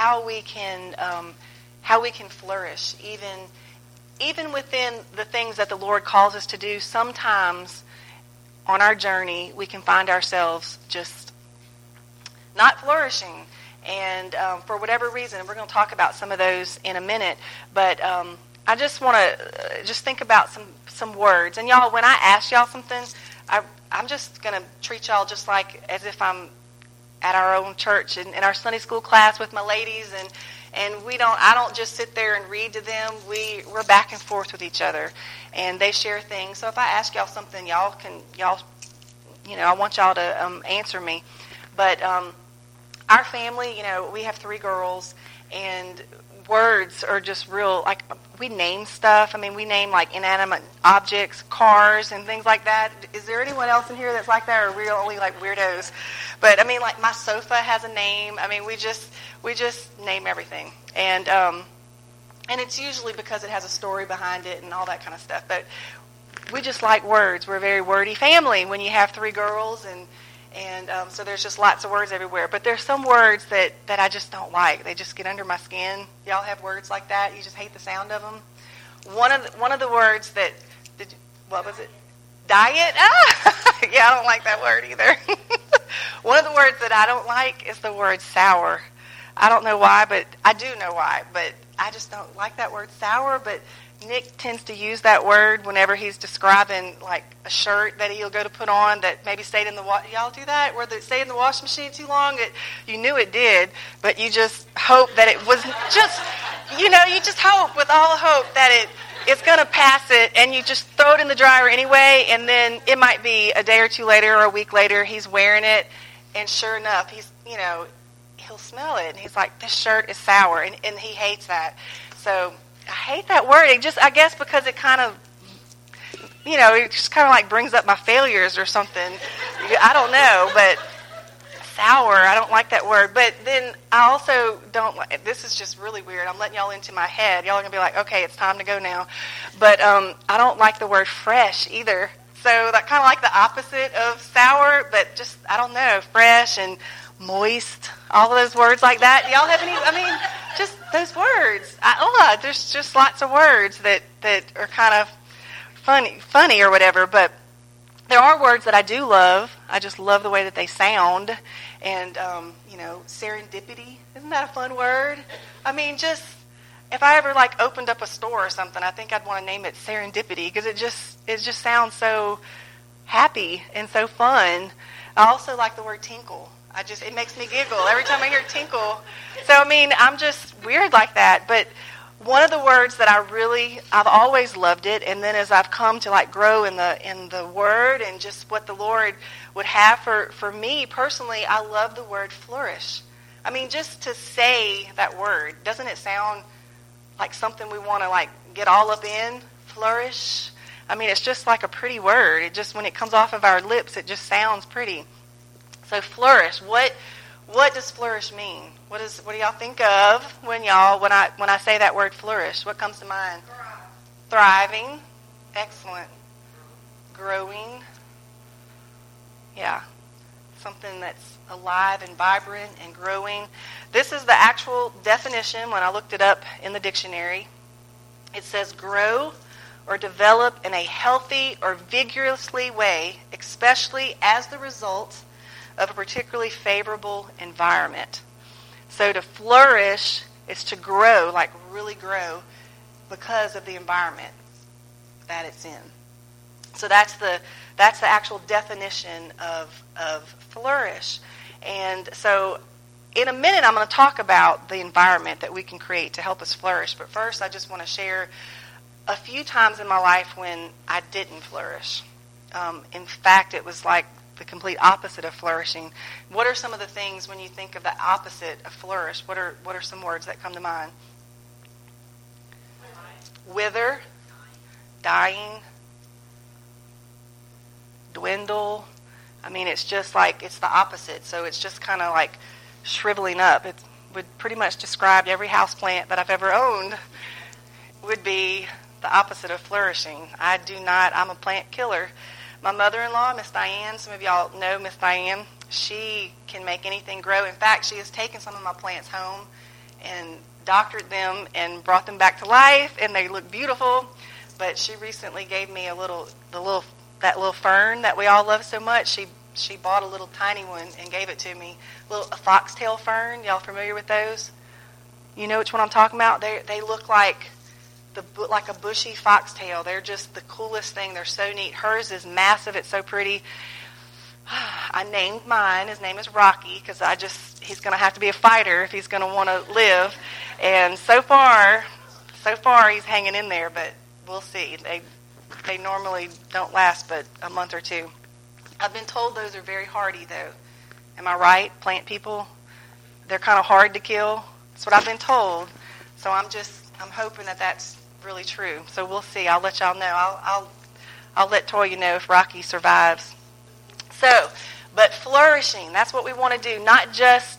how we can flourish, even within the things that the Lord calls us to do. Sometimes on our journey, we can find ourselves just not flourishing, and for whatever reason. And we're going to talk about some of those in a minute. But I just want to just think about some words. And y'all, when I ask y'all something, I'm just going to treat y'all just like as if I'm at our own church in our Sunday school class with my ladies, and I don't just sit there and read to them. We're back and forth with each other, and they share things. So if I ask y'all something, I want y'all to answer me. But our family, we have 3 girls, and words are just real, like, we name stuff. I mean, we name, like, inanimate objects, cars, and things like that. Is there anyone else in here that's like that, or are we only, like, weirdos? But, I mean, like, my sofa has a name. I mean, we just name everything. And it's usually because it has a story behind it and all that kind of stuff. But we just like words. We're a very wordy family when you have 3 girls, and so there's just lots of words everywhere. But there's some words that I just don't like. They just get under my skin. Y'all have words like that? You just hate the sound of them? One of the words that, what was it? Diet? Yeah, I don't like that word either. One of the words that I don't like is the word sour. I don't know why, but I do know why. But I just don't like that word sour. But Nick tends to use that word whenever he's describing, like, a shirt that he'll go to put on that maybe stayed in the y'all do that? Where it stayed in the washing machine too long? You knew it did, but you just hope that it was just, you just hope with all hope that it's going to pass it, and you just throw it in the dryer anyway, and then it might be a day or two later or a week later, he's wearing it, and sure enough, he'll smell it, and he's like, this shirt is sour, and he hates that. So I hate that word. I guess because it kind of, it just kind of like brings up my failures or something. I don't know, but sour, I don't like that word. But then I also don't like, this is just really weird. I'm letting y'all into my head. Y'all are going to be like, okay, it's time to go now. But I don't like the word fresh either. So that kind of like the opposite of sour, but just, I don't know, fresh and moist, all of those words like that. Do y'all have any, just those words. There's just lots of words that are kind of funny or whatever, but there are words that I do love. I just love the way that they sound. And, serendipity, isn't that a fun word? Just, if I ever, like, opened up a store or something, I think I'd want to name it Serendipity, because it just sounds so happy and so fun. I also like the word tinkle. It makes me giggle every time I hear tinkle. So, I'm just weird like that. But one of the words that I've always loved it, and then as I've come to, like, grow in the word and just what the Lord would have for me personally, I love the word flourish. Just to say that word, doesn't it sound like something we want to, like, get all up in? Flourish. It's just like a pretty word. It just, when it comes off of our lips, it just sounds pretty. So flourish. What does flourish mean? What do y'all think of when I say that word flourish? What comes to mind? Thriving. Excellent. Growing. Yeah. Something that's alive and vibrant and growing. This is the actual definition when I looked it up in the dictionary. It says grow or develop in a healthy or vigorously way, especially as the result of a particularly favorable environment. So to flourish is to grow, like really grow, because of the environment that it's in. So that's the actual definition of flourish. And so in a minute I'm going to talk about the environment that we can create to help us flourish. But first I just want to share a few times in my life when I didn't flourish. In fact, it was like the complete opposite of flourishing. What are some of the things when you think of the opposite of flourish? What are some words that come to mind? Wither, dying, dwindle. It's just like, it's the opposite. So it's just kind of like shriveling up. It would pretty much describe every houseplant that I've ever owned would be the opposite of flourishing. I'm a plant killer. My mother-in-law, Miss Diane, some of y'all know Miss Diane, she can make anything grow. In fact, she has taken some of my plants home and doctored them and brought them back to life, and they look beautiful. But she recently gave me that little fern that we all love so much. She bought a little tiny one and gave it to me. A foxtail fern. Y'all familiar with those? You know which one I'm talking about? They look like a bushy foxtail. They're just the coolest thing. They're so neat. Hers is massive. It's so pretty. I named mine. His name is Rocky because he's going to have to be a fighter if he's going to want to live. And so far he's hanging in there, but we'll see. They normally don't last but a month or two. I've been told those are very hardy, though. Am I right? Plant people, they're kind of hard to kill. That's what I've been told. So I'm hoping that that's really true. So we'll see. I'll let y'all know. I'll let Toya know if Rocky survives. So, but flourishing, that's what we want to do. Not just,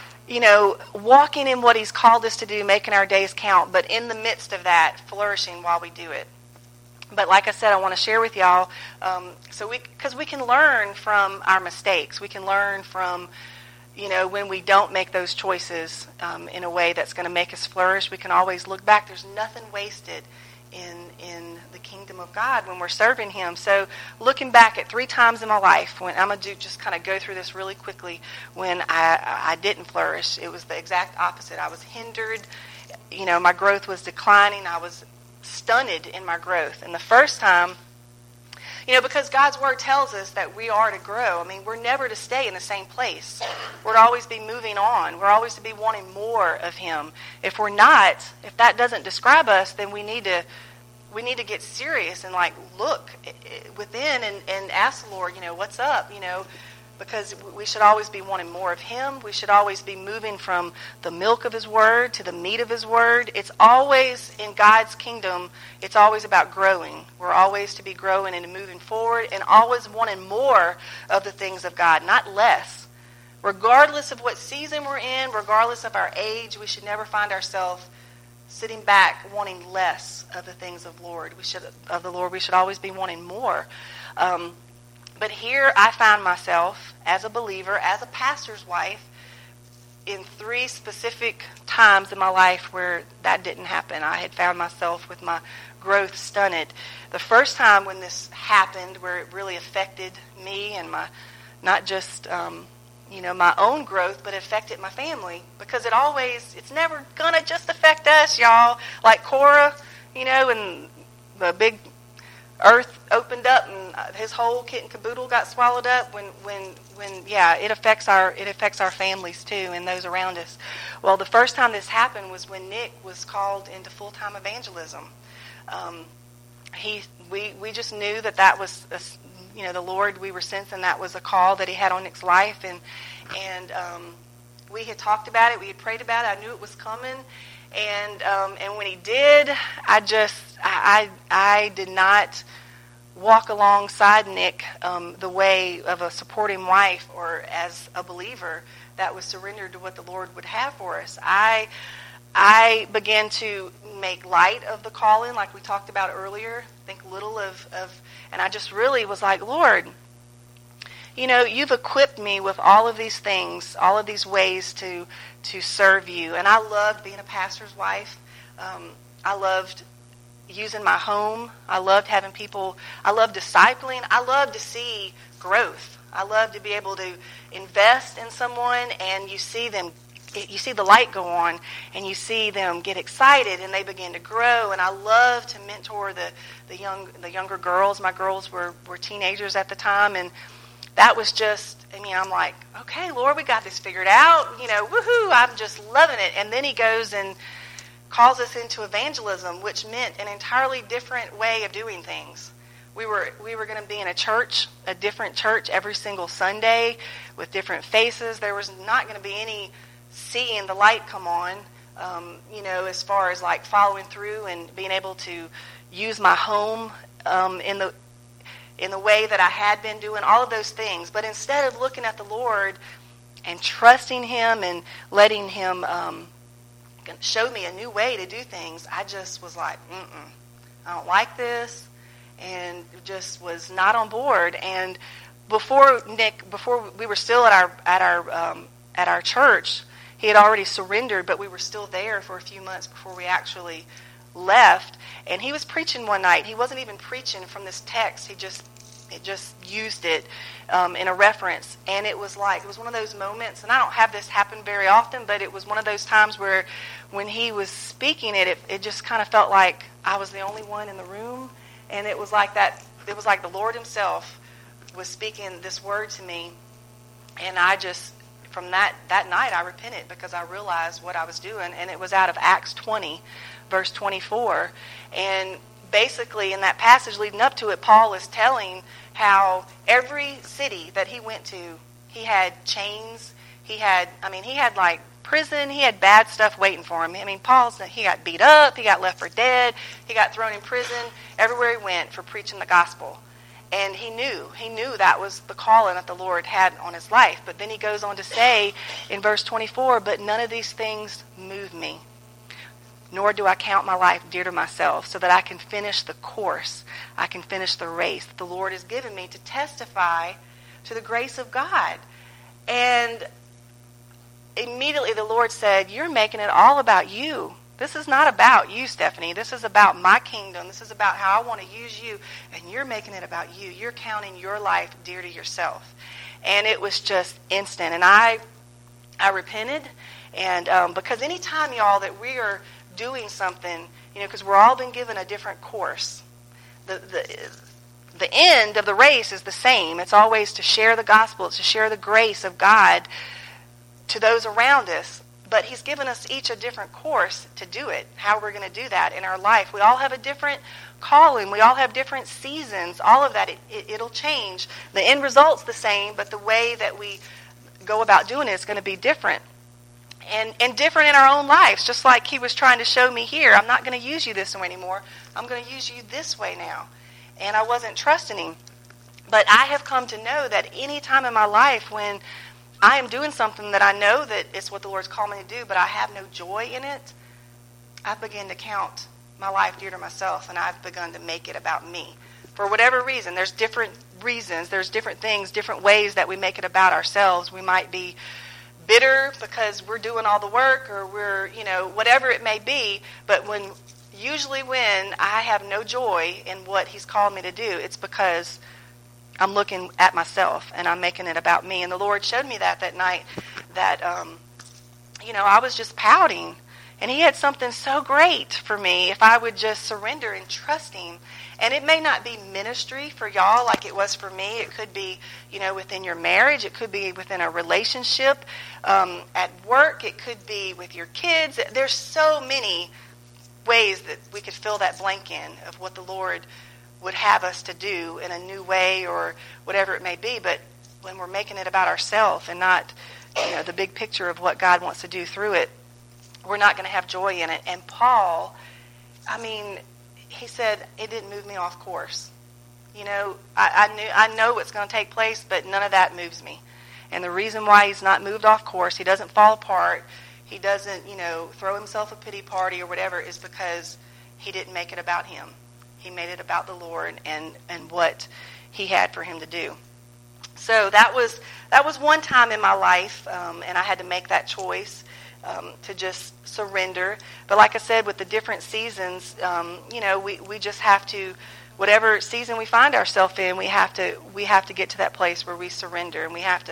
walking in what he's called us to do, making our days count, but in the midst of that, flourishing while we do it. But like I said, I want to share with y'all, because we can learn from our mistakes. We can learn from, when we don't make those choices in a way that's going to make us flourish. We can always look back. There's nothing wasted in the kingdom of God when we're serving him. So looking back at 3 times in my life, when I'm going to just kind of go through this really quickly, when I didn't flourish, it was the exact opposite. I was hindered. My growth was declining. I was stunted in my growth. And the first time, because God's word tells us that we are to grow. I mean, we're never to stay in the same place. We're to always be moving on. We're always to be wanting more of him. If that doesn't describe us, then we need to get serious and look within and ask the Lord, what's up, because we should always be wanting more of him. We should always be moving from the milk of his word to the meat of his word. It's always, in God's kingdom, it's always about growing. We're always to be growing and moving forward and always wanting more of the things of God, not less. Regardless of what season we're in, regardless of our age, we should never find ourselves sitting back wanting less of the things of the Lord. We should always be wanting more. But here I found myself as a believer, as a pastor's wife, in 3 specific times in my life where that didn't happen. I had found myself with my growth stunted. The first time when this happened, where it really affected me and my, not just, my own growth, but affected my family. Because it's never going to just affect us, y'all. Like Korah, and the big earth opened up and his whole kit and caboodle got swallowed up when it affects our families too and those around us. Well, the first time this happened was when Nick was called into full-time evangelism. We just knew that was the Lord. We were sensing that was a call that he had on Nick's life, and we had talked about it. We had prayed about it. I knew it was coming. And when he did, I did not walk alongside Nick the way of a supporting wife or as a believer that was surrendered to what the Lord would have for us. I began to make light of the calling, like we talked about earlier. Think little of, and I just really was like, Lord, you've equipped me with all of these things, all of these ways to serve you. And I loved being a pastor's wife. I loved using my home. I loved having people. I loved discipling. I loved to see growth. I love to be able to invest in someone and you see the light go on and you see them get excited and they begin to grow. And I love to mentor the younger girls. My girls were teenagers at the time, and that was just, I'm like, okay, Lord, we got this figured out. Woohoo, I'm just loving it. And then he goes and calls us into evangelism, which meant an entirely different way of doing things. We were going to be in a different church every single Sunday with different faces. There was not going to be any seeing the light come on, as far as following through and being able to use my home in the way that I had been doing, all of those things. But instead of looking at the Lord and trusting him and letting him show me a new way to do things, I just was like, I don't like this, and just was not on board. And before we were still at our church, he had already surrendered, but we were still there for a few months before we actually left. And he was preaching one night. He wasn't even preaching from this text. He just used it in a reference. And it was one of those moments, and I don't have this happen very often, but it was one of those times where when he was speaking it just kind of felt like I was the only one in the room. And it was like that. It was like the Lord himself was speaking this word to me. And I just, from that night, I repented because I realized what I was doing. And it was out of Acts 20, verse 24. And basically in that passage leading up to it, Paul is telling how every city that he went to, he had chains. He had like prison. He had bad stuff waiting for him. I mean, he got beat up. He got left for dead. He got thrown in prison everywhere he went for preaching the gospel. And he knew that was the calling that the Lord had on his life. But then he goes on to say in verse 24, but none of these things move me, nor do I count my life dear to myself, so that I can finish the course, I can finish the race that the Lord has given me to testify to the grace of God. And immediately the Lord said, you're making it all about you. This is not about you, Stephanie. This is about my kingdom. This is about how I want to use you, and you're making it about you. You're counting your life dear to yourself. And it was just instant. And I repented, and because anytime, y'all, that we are doing something, because we're all been given a different course. The end of the race is the same. It's always to share the gospel. It's to share the grace of God to those around us. But he's given us each a different course to do it, how we're going to do that in our life. We all have a different calling. We all have different seasons. All of that, it'll change. The end result's the same, but the way that we go about doing it is going to be different. And different in our own lives, just like he was trying to show me here. I'm not going to use you this way anymore. I'm going to use you this way now. And I wasn't trusting him. But I have come to know that any time in my life when I am doing something that I know that it's what the Lord's called me to do, but I have no joy in it, I've begun to count my life dear to myself, and I've begun to make it about me. For whatever reason, there's different reasons, there's different things, different ways that we make it about ourselves. We might be bitter because we're doing all the work, or we're, whatever it may be, but usually when I have no joy in what he's called me to do, it's because I'm looking at myself and I'm making it about me. And the Lord showed me that night that, I was just pouting. And he had something so great for me if I would just surrender and trust him. And it may not be ministry for y'all like it was for me. It could be, within your marriage. It could be within a relationship. At work, it could be with your kids. There's so many ways that we could fill that blank in of what the Lord would have us to do in a new way or whatever it may be. But when we're making it about ourselves and not, the big picture of what God wants to do through it, we're not going to have joy in it. And Paul, he said, it didn't move me off course. I know what's going to take place, but none of that moves me. And the reason why he's not moved off course, he doesn't fall apart, he doesn't, throw himself a pity party or whatever, is because he didn't make it about him. He made it about the Lord and what he had for him to do. So that was one time in my life, and I had to make that choice to just surrender. But like I said, with the different seasons, we just have to, whatever season we find ourselves in, we have to get to that place where we surrender, and we have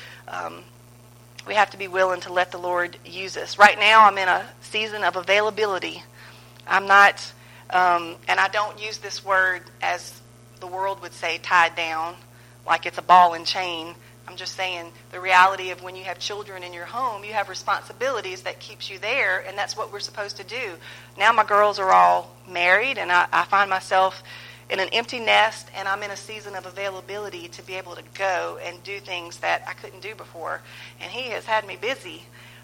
to be willing to let the Lord use us. Right now, I'm in a season of availability. I'm not. And I don't use this word as the world would say, tied down, like it's a ball and chain. I'm just saying the reality of when you have children in your home, you have responsibilities that keeps you there, and that's what we're supposed to do. Now my girls are all married, and I find myself in an empty nest, and I'm in a season of availability to be able to go and do things that I couldn't do before. And he has had me busy.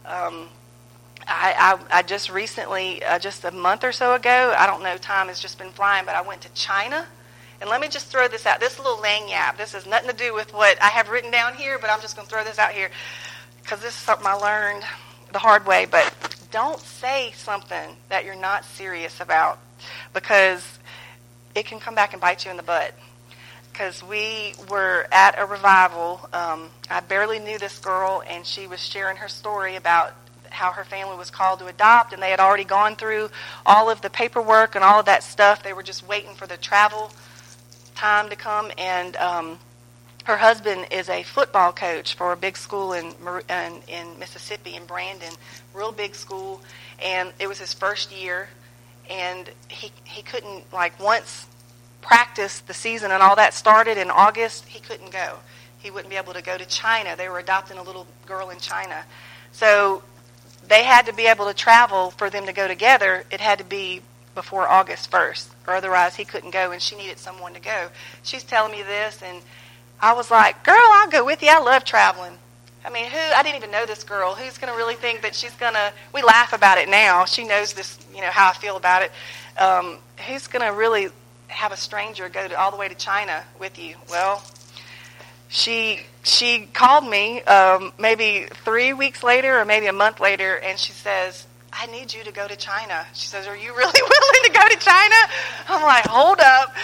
I just recently, just a month or so ago, I don't know, time has just been flying, but I went to China. And let me just throw this out. This little lanyard, this has nothing to do with what I have written down here, but I'm just going to throw this out here because this is something I learned the hard way. But don't say something that you're not serious about, because it can come back and bite you in the butt. Because we were at a revival. I barely knew this girl, and she was sharing her story about how her family was called to adopt, and they had already gone through all of the paperwork and all of that stuff. They were just waiting for the travel time to come, and her husband is a football coach for a big school in Mississippi, in Brandon, real big school, and it was his first year, and he couldn't, once practice the season and all that started in August, he couldn't go. He wouldn't be able to go to China. They were adopting a little girl in China. So they had to be able to travel for them to go together. It had to be before August 1st, or otherwise he couldn't go, and she needed someone to go. She's telling me this, and I was like, girl, I'll go with you. I love traveling. I mean, I didn't even know this girl. Who's going to really think that she's going to, we laugh about it now. She knows this, how I feel about it. Who's going to really have a stranger go all the way to China with you? Well, she called me maybe 3 weeks later or maybe a month later, and she says, I need you to go to China. She says, are you really willing to go to China? I'm like, hold up.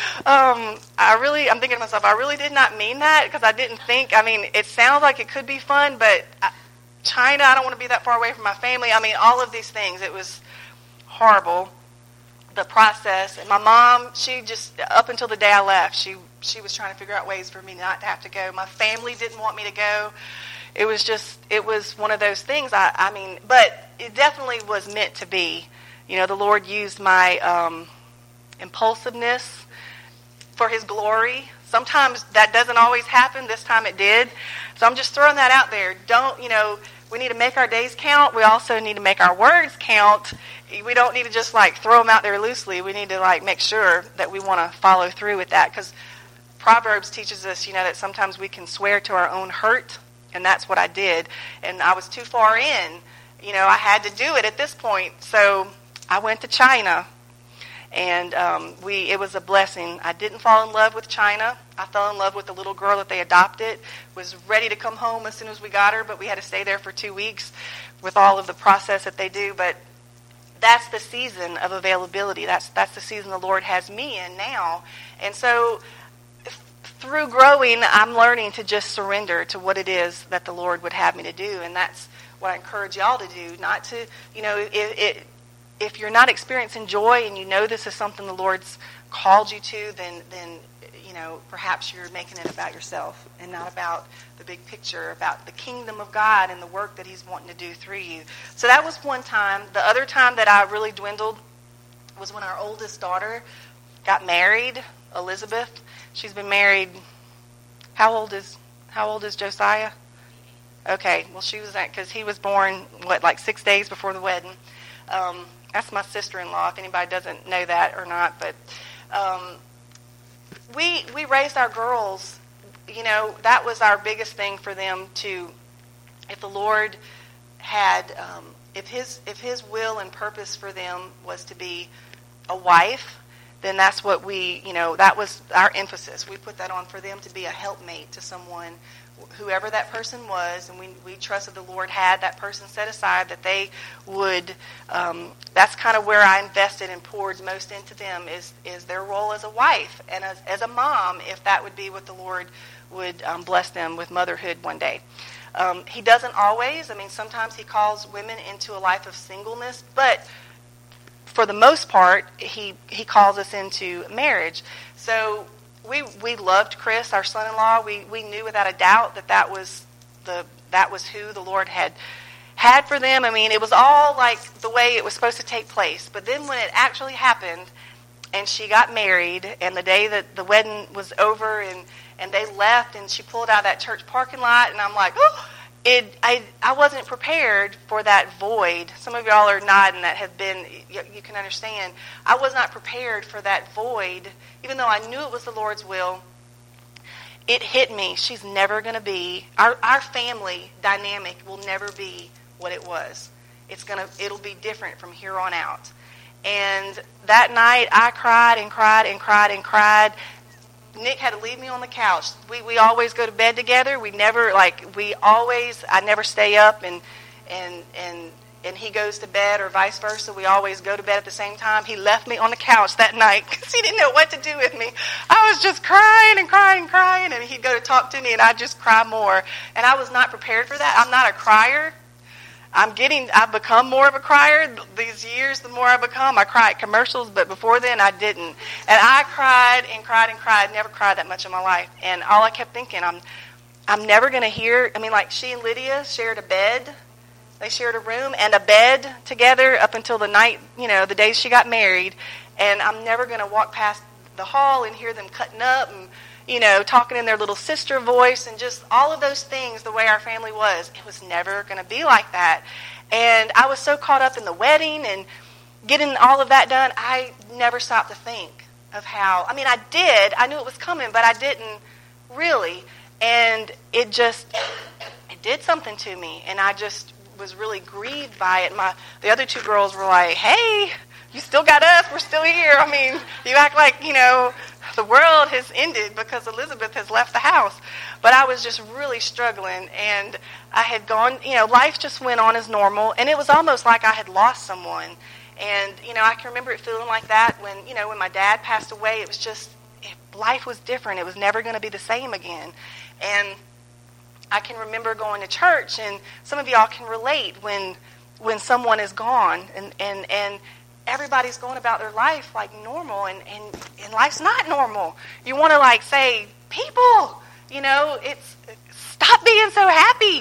I'm thinking to myself, I really did not mean that, because I didn't think, it sounds like it could be fun, but China, I don't want to be that far away from my family. All of these things, it was horrible, the process. And my mom, she just, up until the day I left, she was trying to figure out ways for me not to have to go. My family didn't want me to go. It was one of those things. But it definitely was meant to be. The Lord used my impulsiveness for His glory. Sometimes that doesn't always happen. This time it did. So I'm just throwing that out there. We need to make our days count. We also need to make our words count. We don't need to just throw them out there loosely. We need to make sure that we want to follow through with that, because Proverbs teaches us, that sometimes we can swear to our own hurt, and that's what I did. And I was too far in. I had to do it at this point. So I went to China, and it was a blessing. I didn't fall in love with China. I fell in love with the little girl that they adopted. Was ready to come home as soon as we got her, but we had to stay there for 2 weeks with all of the process that they do. But that's the season of availability. That's the season the Lord has me in now. And so through growing, I'm learning to just surrender to what it is that the Lord would have me to do. And that's what I encourage y'all to do. Not to, if you're not experiencing joy and this is something the Lord's called you to, then perhaps you're making it about yourself and not about the big picture, about the kingdom of God and the work that He's wanting to do through you. So that was one time. The other time that I really dwindled was when our oldest daughter got married, Elizabeth. She's been married. How old is Josiah? Okay, well, she was because he was born 6 days before the wedding. That's my sister-in-law, if anybody doesn't know that or not. But we raised our girls. That was our biggest thing for them to. If the Lord had, if His will and purpose for them was to be a wife, then that's what that was our emphasis. We put that on for them to be a helpmate to someone, whoever that person was, and we trusted the Lord had that person set aside that they would, that's kind of where I invested and poured most into them is their role as a wife and as a mom, if that would be what the Lord would bless them with motherhood one day. He doesn't always. Sometimes He calls women into a life of singleness, but for the most part, he calls us into marriage. So we loved Chris, our son-in-law. We knew without a doubt that was who the Lord had for them. It was all the way it was supposed to take place. But then when it actually happened, and she got married, and the day that the wedding was over, and they left, and she pulled out of that church parking lot, and I'm like, oh. I wasn't prepared for that void. Some of y'all are nodding that have been, you can understand. I was not prepared for that void. Even though I knew it was the Lord's will, it hit me. She's never going to be, our family dynamic will never be what it was. It'll be different from here on out. And that night I cried and cried and cried and cried. Nick had to leave me on the couch. We always go to bed together. We never I never stay up and he goes to bed or vice versa. We always go to bed at the same time. He left me on the couch that night because he didn't know what to do with me. I was just crying and crying and crying, and he'd go to talk to me and I'd just cry more. And I was not prepared for that. I'm not a crier. I've become more of a crier these years. The more I cry at commercials, but before then I didn't. And I cried and cried and cried. Never cried that much in my life. And all I kept thinking, I'm never going to hear. I mean, like she and Lydia shared a bed. They shared a room and a bed together up until the night, the days she got married. And I'm never going to walk past the hall and hear them cutting up and, talking in their little sister voice and just all of those things, the way our family was. It was never going to be like that. And I was so caught up in the wedding and getting all of that done, I never stopped to think of how, I did. I knew it was coming, but I didn't really. And it did something to me. And I just was really grieved by it. The other two girls were like, hey, you still got us. We're still here. You act like, the world has ended because Elizabeth has left the house. But I was just really struggling, and I had gone, life just went on as normal, and it was almost like I had lost someone. And, I can remember it feeling like that when my dad passed away. It was just, life was different. It was never going to be the same again. And I can remember going to church, and some of y'all can relate when someone is gone, and everybody's going about their life like normal, and life's not normal. You want to say, people, it's stop being so happy.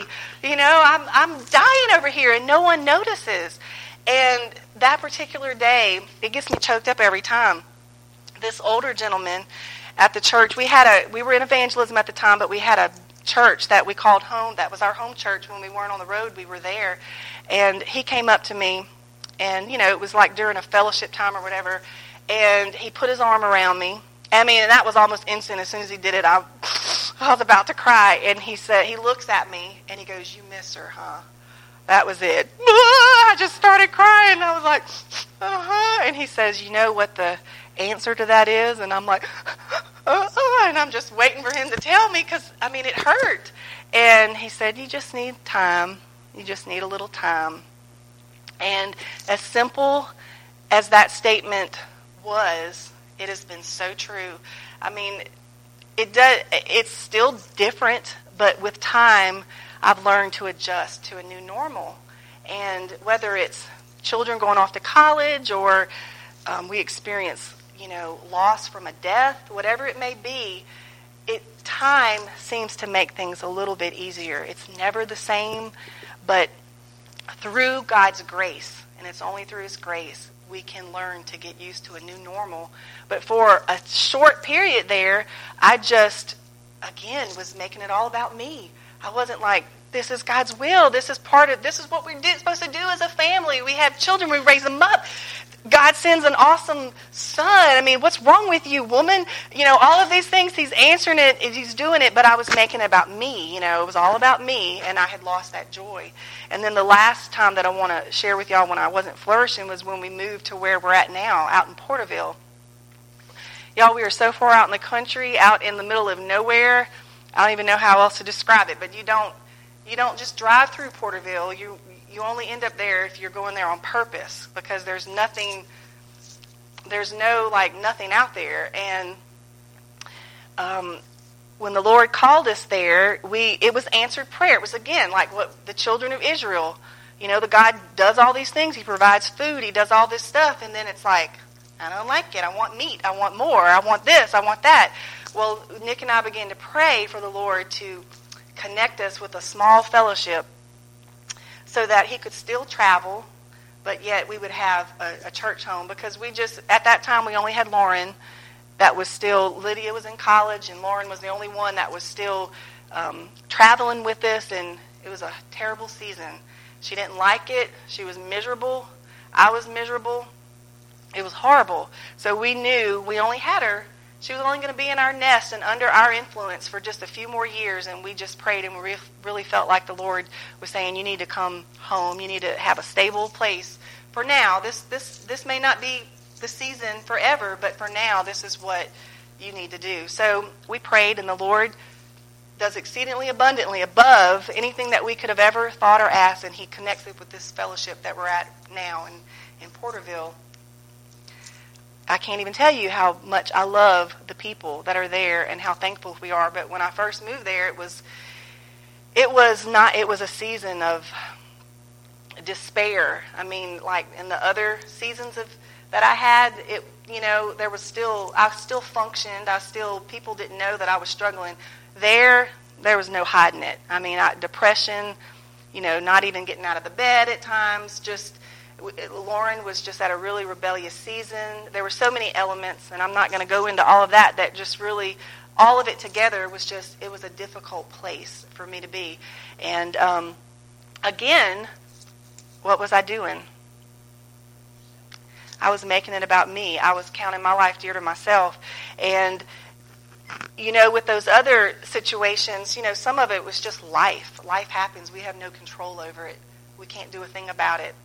I'm dying over here, and no one notices. And that particular day, it gets me choked up every time. This older gentleman at the church, we were in evangelism at the time, but we had a church that we called home. That was our home church. When we weren't on the road, we were there. And he came up to me, and, it was like during a fellowship time or whatever, and he put his arm around me. And that was almost instant. As soon as he did it, I was about to cry. And he looks at me, and he goes, you miss her, huh? That was it. I just started crying. I was like, uh-huh. And he says, you know what the answer to that is? And I'm like, and I'm just waiting for him to tell me because, it hurt. And he said, you just need time. You just need a little time. And as simple as that statement was, it has been so true. It's still different, but with time, I've learned to adjust to a new normal. And whether it's children going off to college or we experience, loss from a death, whatever it may be, time seems to make things a little bit easier. It's never the same, but through God's grace, and it's only through His grace, we can learn to get used to a new normal. But for a short period there, I just, again, was making it all about me. I wasn't like, this is God's will. This is what we're supposed to do as a family. We have children. We raise them up. God sends an awesome son. What's wrong with you, woman? All of these things, He's answering it. He's doing it, but I was making it about me. It was all about me, and I had lost that joy. And then the last time that I want to share with y'all when I wasn't flourishing was when we moved to where we're at now, out in Porterville. Y'all, we are so far out in the country, out in the middle of nowhere. I don't even know how else to describe it, but you don't just drive through Porterville. You only end up there if you're going there on purpose, because there's nothing out there. And when the Lord called us there, it was answered prayer. It was, again, like what the children of Israel, the God does all these things. He provides food. He does all this stuff. And then it's like, I don't like it. I want meat. I want more. I want this. I want that. Well, Nick and I began to pray for the Lord to connect us with a small fellowship so that He could still travel, but yet we would have a church home, because at that time, we only had Lauren. Lydia was in college, and Lauren was the only one that was still traveling with us, and it was a terrible season. She didn't like it. She was miserable. I was miserable. It was horrible. So we knew we only had her. She was only going to be in our nest and under our influence for just a few more years, and we just prayed, and we really felt like the Lord was saying, you need to come home. You need to have a stable place for now. This may not be the season forever, but for now, this is what you need to do. So we prayed, and the Lord does exceedingly abundantly above anything that we could have ever thought or asked, and He connects it with this fellowship that we're at now in Porterville. I can't even tell you how much I love the people that are there and how thankful we are. But when I first moved there, it was a season of despair. I mean, like in the other seasons that I had, I still functioned. People didn't know that I was struggling. There was no hiding it. I mean, depression, not even getting out of the bed at times. Lauren was just at a really rebellious season. There were so many elements, and I'm not going to go into all of that just really, all of it together it was a difficult place for me to be. And again, what was I doing? I was making it about me. I was counting my life dear to myself. And, with those other situations, some of it was just life. Life happens. We have no control over it. We can't do a thing about it.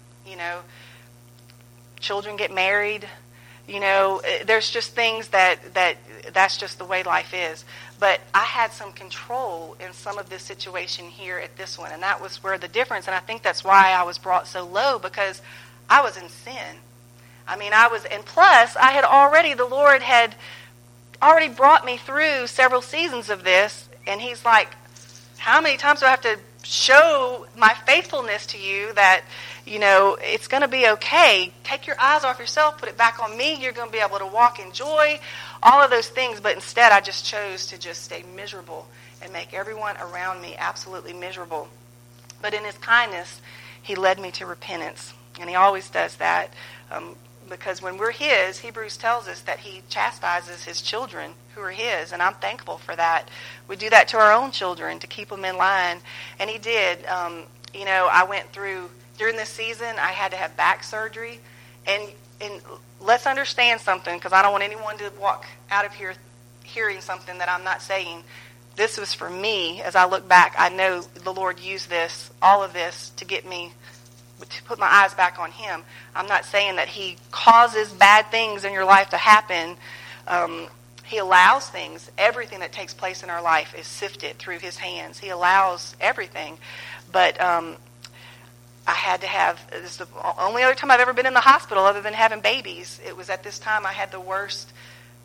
Children get married. There's just things that's just the way life is. But I had some control in some of this situation here at this one. And that was where the difference, and I think that's why I was brought so low, because I was in sin. I mean, and plus, the Lord had already brought me through several seasons of this, and he's like, how many times do I have to show my faithfulness to you that, it's going to be okay. Take your eyes off yourself, put it back on me. You're going to be able to walk in joy, all of those things. But instead, I just chose to just stay miserable and make everyone around me absolutely miserable. But in his kindness, he led me to repentance. And he always does that. Because when we're his, Hebrews tells us that he chastises his children who are his, and I'm thankful for that. We do that to our own children to keep them in line, and he did. I went through, during this season, I had to have back surgery, and let's understand something, because I don't want anyone to walk out of here hearing something that I'm not saying. This was for me. As I look back, I know the Lord used all of this to get me to put my eyes back on him. I'm not saying that he causes bad things in your life to happen. He allows things. Everything that takes place in our life is sifted through his hands. He allows everything. But I had to have, this is the only other time I've ever been in the hospital other than having babies. It was at this time I had the worst.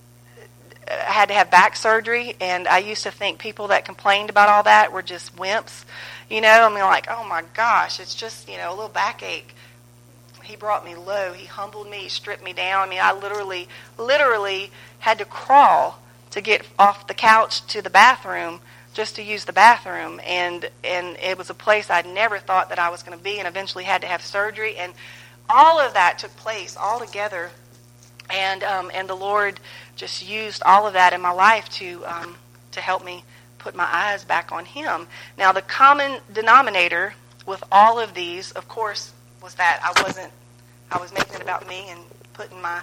I had to have back surgery, and I used to think people that complained about all that were just wimps. Like, oh my gosh, it's just, a little backache. He brought me low. He humbled me. He stripped me down. I mean, I literally had to crawl to get off the couch to the bathroom just to use the bathroom. And it was a place I never thought that I was going to be, and eventually had to have surgery. And all of that took place all together. And the Lord just used all of that in my life to help me put my eyes back on him. Now, the common denominator with all of these, of course, was that I was making it about me and putting my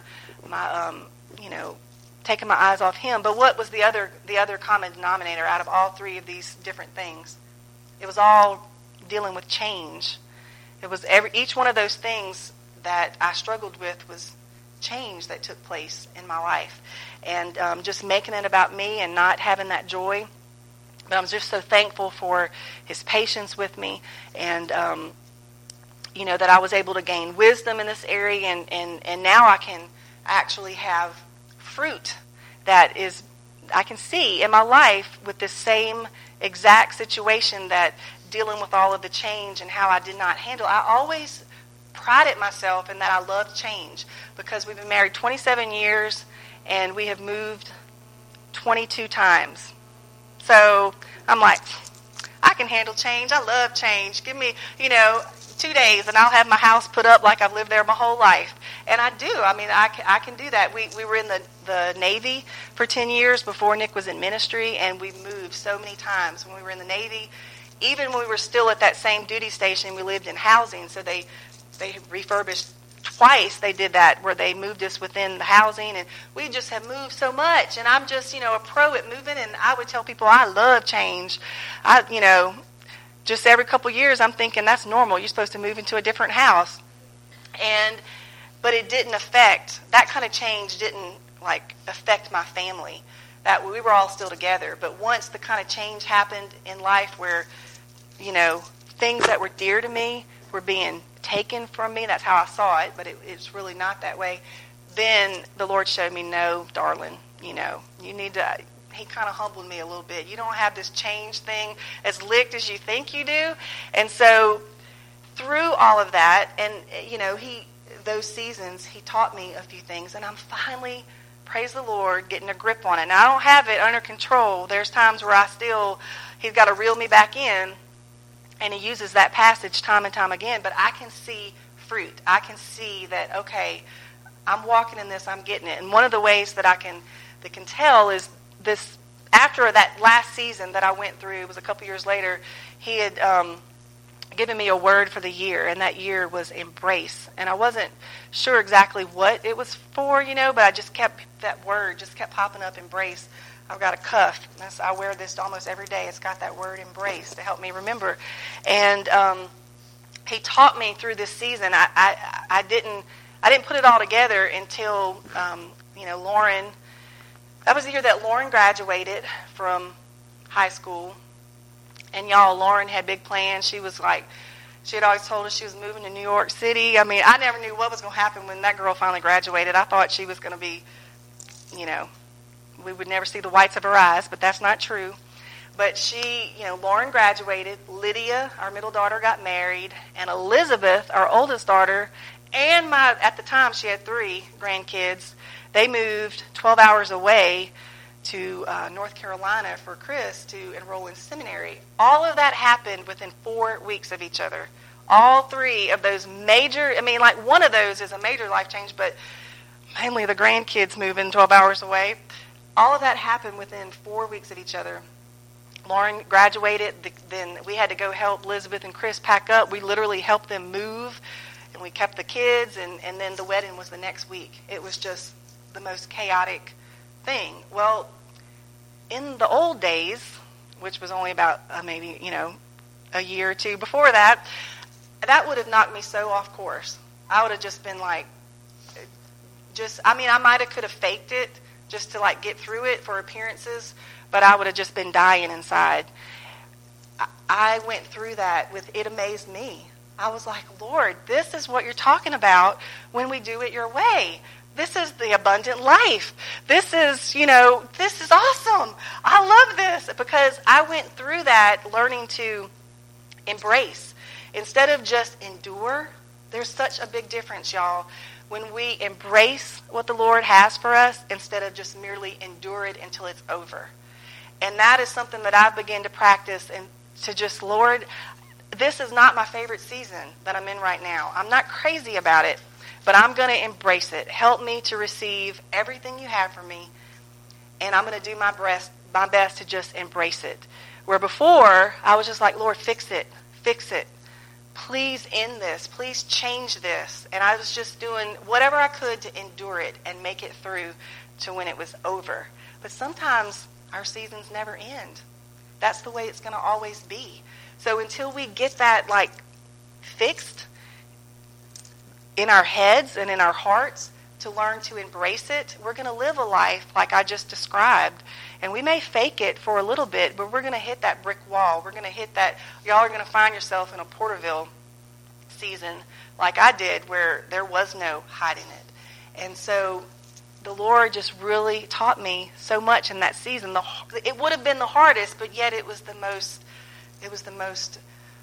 taking my eyes off him. But what was the other common denominator out of all three of these different things? It was all dealing with change. It was each one of those things that I struggled with was change that took place in my life, and just making it about me and not having that joy. But I'm just so thankful for his patience with me, and that I was able to gain wisdom in this area, and now I can actually have fruit that is I can see in my life with this same exact situation, that dealing with all of the change and how I did not handle. I always prided myself in that I loved change, because we've been married 27 years and we have moved 22 times. So I'm like, I can handle change. I love change. Give me, 2 days and I'll have my house put up like I've lived there my whole life. And I do. I mean, I can do that. We were in the Navy for 10 years before Nick was in ministry, and we moved so many times when we were in the Navy. Even when we were still at that same duty station, we lived in housing, so they refurbished twice. They did that where they moved us within the housing, and we just have moved so much. And I'm just, a pro at moving, and I would tell people I love change. Just every couple years I'm thinking that's normal. You're supposed to move into a different house. But it didn't affect, that kind of change didn't affect my family. That we were all still together. But once the kind of change happened in life where, things that were dear to me were being taken from me, that's how I saw it, but it's really not that way. Then the Lord showed me, no, darling, you need to, he kind of humbled me a little bit. You don't have this change thing as licked as you think you do. And so through all of that, and, those seasons, he taught me a few things, and I'm finally, praise the Lord, getting a grip on it. Now, I don't have it under control. There's times where he's got to reel me back in, and he uses that passage time and time again, but I can see fruit. I can see that, okay, I'm walking in this, I'm getting it. And one of the ways that I can tell is this, after that last season that I went through, it was a couple years later, he had given me a word for the year, and that year was embrace. And I wasn't sure exactly what it was for, but that word just kept popping up, embrace. I've got a cuff. I wear this almost every day. It's got that word embrace to help me remember. And he taught me through this season. I didn't put it all together until, Lauren, that was the year that Lauren graduated from high school. And y'all, Lauren had big plans. She had always told us she was moving to New York City. I mean, I never knew what was going to happen when that girl finally graduated. I thought she was going to be, we would never see the whites of her eyes, but that's not true. But Lauren graduated. Lydia, our middle daughter, got married. And Elizabeth, our oldest daughter, and at the time she had 3 grandkids, they moved 12 hours away to North Carolina for Chris to enroll in seminary. All of that happened within 4 weeks of each other. All 3 of those major, one of those is a major life change, but mainly the grandkids moving 12 hours away. All of that happened within 4 weeks of each other. Lauren graduated, then we had to go help Elizabeth and Chris pack up. We literally helped them move, and we kept the kids, and then the wedding was the next week. It was just the most chaotic thing. Well, in the old days, which was only about maybe a year or 2 before that, that would have knocked me so off course. I would have just been like, I might have could have faked it just to get through it for appearances, but I would have just been dying inside. I went through that it amazed me. I was like, Lord, this is what you're talking about when we do it your way. This is the abundant life. This is, this is awesome. I love this, because I went through that learning to embrace. Instead of just endure, there's such a big difference, y'all, when we embrace what the Lord has for us instead of just merely endure it until it's over. And that is something that I've begun to practice, and to just, Lord, this is not my favorite season that I'm in right now. I'm not crazy about it, but I'm going to embrace it. Help me to receive everything you have for me, and I'm going to do my best to just embrace it. Where before, I was just like, Lord, fix it. Please end this. Please change this. And I was just doing whatever I could to endure it and make it through to when it was over. But sometimes our seasons never end. That's the way it's going to always be. So until we get that fixed in our heads and in our hearts to learn to embrace it, we're going to live a life like I just described. And we may fake it for a little bit, but we're going to hit that brick wall. We're going to hit that. Y'all are going to find yourself in a Porterville season like I did, where there was no hiding it. And so the Lord just really taught me so much in that season. It would have been the hardest, but yet it was the most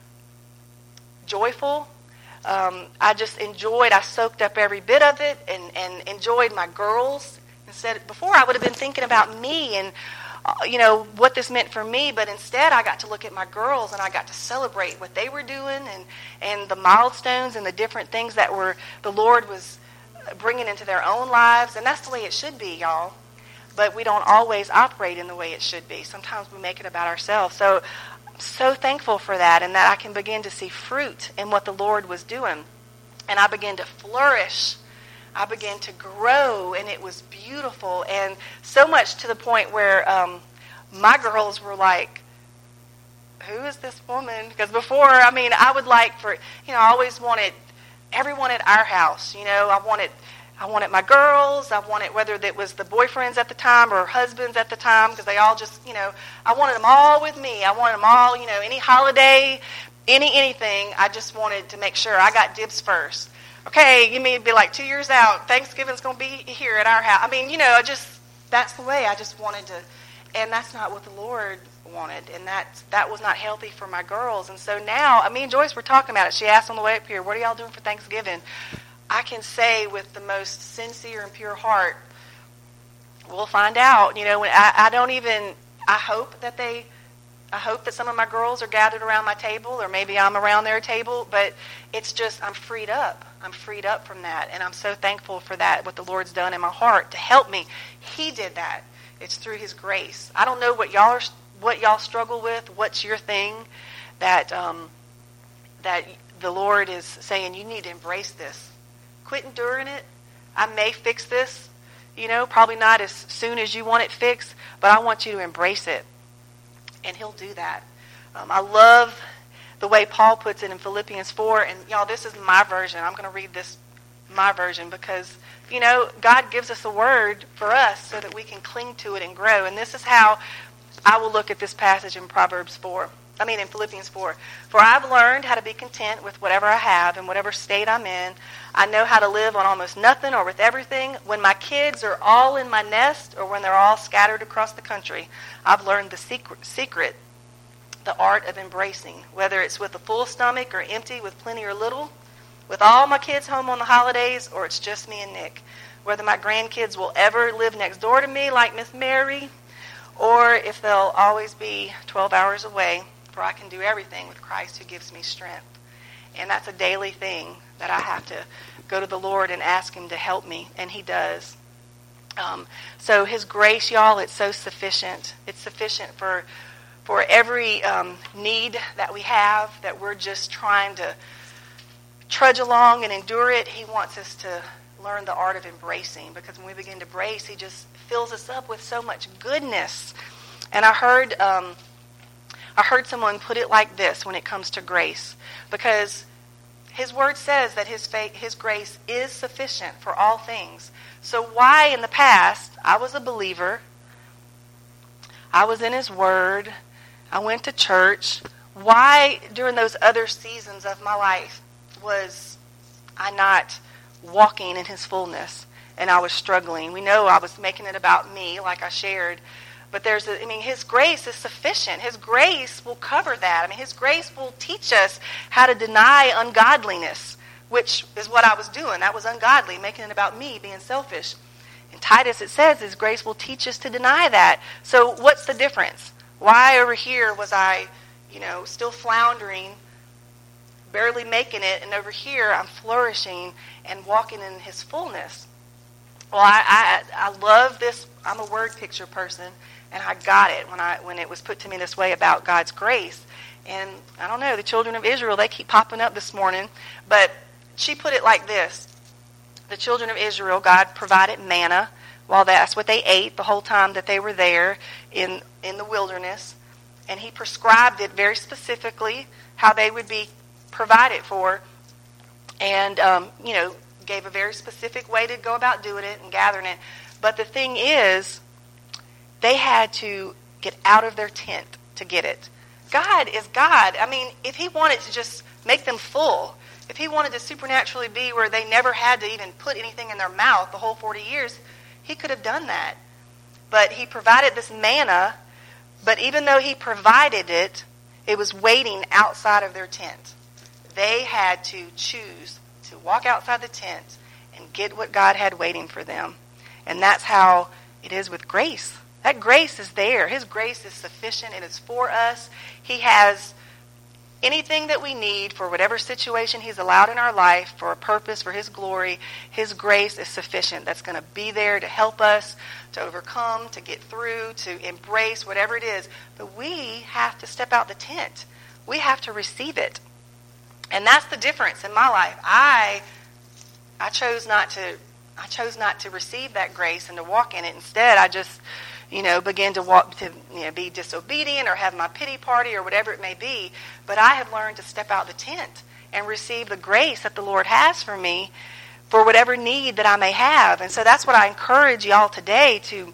joyful. I just enjoyed, I soaked up every bit of it and enjoyed my girls. Before I would have been thinking about me and, what this meant for me, but instead I got to look at my girls and I got to celebrate what they were doing and the milestones and the different things that the Lord was bringing into their own lives. And that's the way it should be, y'all. But we don't always operate in the way it should be. Sometimes we make it about ourselves. So I'm so thankful for that, and that I can begin to see fruit in what the Lord was doing. And I began to flourish. I began to grow, and it was beautiful. And so much to the point where my girls were like, who is this woman? Because before, I would I always wanted everyone at our house. I wanted my girls. I wanted, whether that was the boyfriends at the time or husbands at the time, because they all just, I wanted them all with me. I wanted them all, any holiday, anything. I just wanted to make sure I got dibs first. Okay, you mean be 2 years out, Thanksgiving's going to be here at our house. That's the way I just wanted to, and that's not what the Lord wanted, and that was not healthy for my girls. And so now, me and Joyce were talking about it. She asked on the way up here, "What are y'all doing for Thanksgiving?" I can say with the most sincere and pure heart, we'll find out. I hope that some of my girls are gathered around my table, or maybe I'm around their table, but it's just, I'm freed up. I'm freed up from that, and I'm so thankful for that, what the Lord's done in my heart to help me. He did that. It's through His grace. I don't know what y'all struggle with, what's your thing that the Lord is saying, you need to embrace this. Quit enduring it. I may fix this, probably not as soon as you want it fixed, but I want you to embrace it. And He'll do that. I love the way Paul puts it in Philippians 4. And y'all, this is my version. I'm going to read my version because, God gives us a word for us so that we can cling to it and grow. And this is how I will look at this passage in Philippians 4. For I've learned how to be content with whatever I have and whatever state I'm in. I know how to live on almost nothing or with everything. When my kids are all in my nest or when they're all scattered across the country, I've learned the secret, the art of embracing, whether it's with a full stomach or empty with plenty or little, with all my kids home on the holidays or it's just me and Nick, whether my grandkids will ever live next door to me like Miss Mary or if they'll always be 12 hours away, for I can do everything with Christ who gives me strength. And that's a daily thing that I have to go to the Lord and ask Him to help me, and He does. So His grace, y'all, it's so sufficient. It's sufficient for every need that we have, that we're just trying to trudge along and endure it. He wants us to learn the art of embracing, because when we begin to embrace, He just fills us up with so much goodness. And I heard someone put it like this when it comes to grace, because His word says that His grace is sufficient for all things. So why in the past, I was a believer, I was in His word, I went to church, why during those other seasons of my life was I not walking in His fullness and I was struggling? We know I was making it about me, like I shared. But His grace is sufficient. His grace will cover that. His grace will teach us how to deny ungodliness, which is what I was doing. That was ungodly, making it about me, being selfish. In Titus, it says His grace will teach us to deny that. So what's the difference? Why over here was I, still floundering, barely making it, and over here I'm flourishing and walking in His fullness? Well, I love this. I'm a word picture person. And I got it when it was put to me this way about God's grace. And I don't know, the children of Israel, they keep popping up this morning. But she put it like this. The children of Israel, God provided manna. Well, that's what they ate the whole time that they were there in the wilderness. And He prescribed it very specifically, how they would be provided for. And, gave a very specific way to go about doing it and gathering it. But the thing is, they had to get out of their tent to get it. God is God. If He wanted to just make them full, if He wanted to supernaturally be where they never had to even put anything in their mouth the whole 40 years, He could have done that. But He provided this manna, but even though He provided it, it was waiting outside of their tent. They had to choose to walk outside the tent and get what God had waiting for them. And that's how it is with grace. That grace is there. His grace is sufficient. It is for us. He has anything that we need for whatever situation He's allowed in our life, for a purpose, for His glory. His grace is sufficient. That's going to be there to help us, to overcome, to get through, to embrace whatever it is. But we have to step out the tent. We have to receive it. And that's the difference in my life. I chose not to receive that grace and to walk in it. Instead, I just begin to be disobedient or have my pity party or whatever it may be. But I have learned to step out the tent and receive the grace that the Lord has for me for whatever need that I may have. And so that's what I encourage y'all today to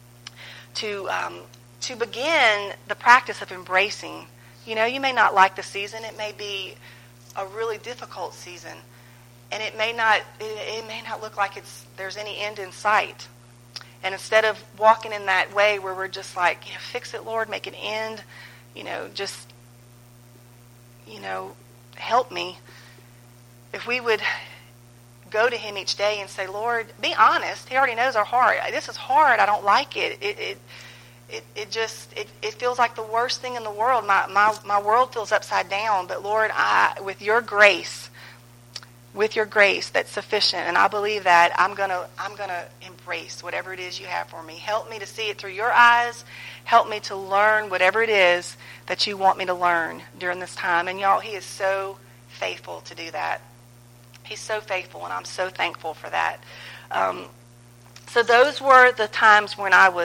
begin the practice of embracing. You may not like the season. It may be a really difficult season. And it may not look like there's any end in sight. And instead of walking in that way where we're just like, fix it, Lord, make it end, just, help me. If we would go to him each day and say, Lord, be honest. He already knows our heart. This is hard. I don't like it. It feels like the worst thing in the world. My world feels upside down. But Lord, with your grace that's sufficient, and I believe that I'm gonna embrace whatever it is you have for me. Help me to see it through your eyes. Help me to learn whatever it is that you want me to learn during this time. And y'all, he is so faithful to do that. He's so faithful, and I'm so thankful for that. So those were the times when I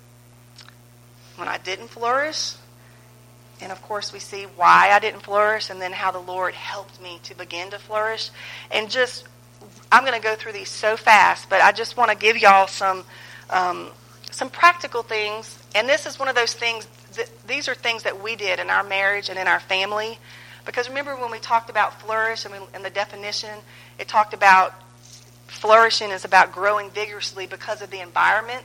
didn't flourish. And of course we see why I didn't flourish, and then how the Lord helped me to begin to flourish. And I'm going to go through these so fast, but I just want to give y'all some practical things. And this is one of those things, these are things that we did in our marriage and in our family. Because remember when we talked about flourish and the definition, it talked about flourishing is about growing vigorously because of the environment.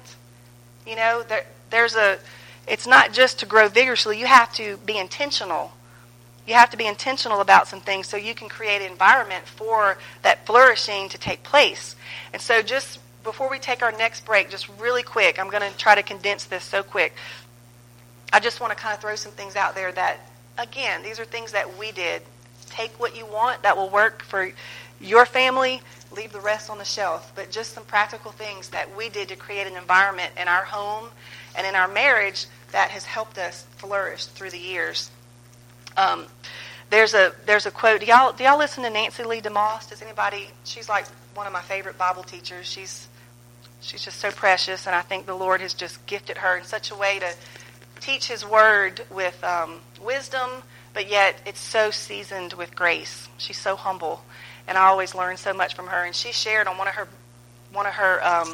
It's not just to grow vigorously. You have to be intentional. You have to be intentional about some things so you can create an environment for that flourishing to take place. And so just before we take our next break, just really quick, I'm going to try to condense this so quick. I just want to kind of throw some things out there that, again, these are things that we did. Take what you want that will work for your family. Leave the rest on the shelf. But just some practical things that we did to create an environment in our home and in our marriage that has helped us flourish through the years. There's a quote. Do y'all listen to Nancy Lee DeMoss? Does anybody? She's like one of my favorite Bible teachers. She's just so precious, and I think the Lord has just gifted her in such a way to teach His Word with wisdom, but yet it's so seasoned with grace. She's so humble, and I always learn so much from her. And she shared on one of her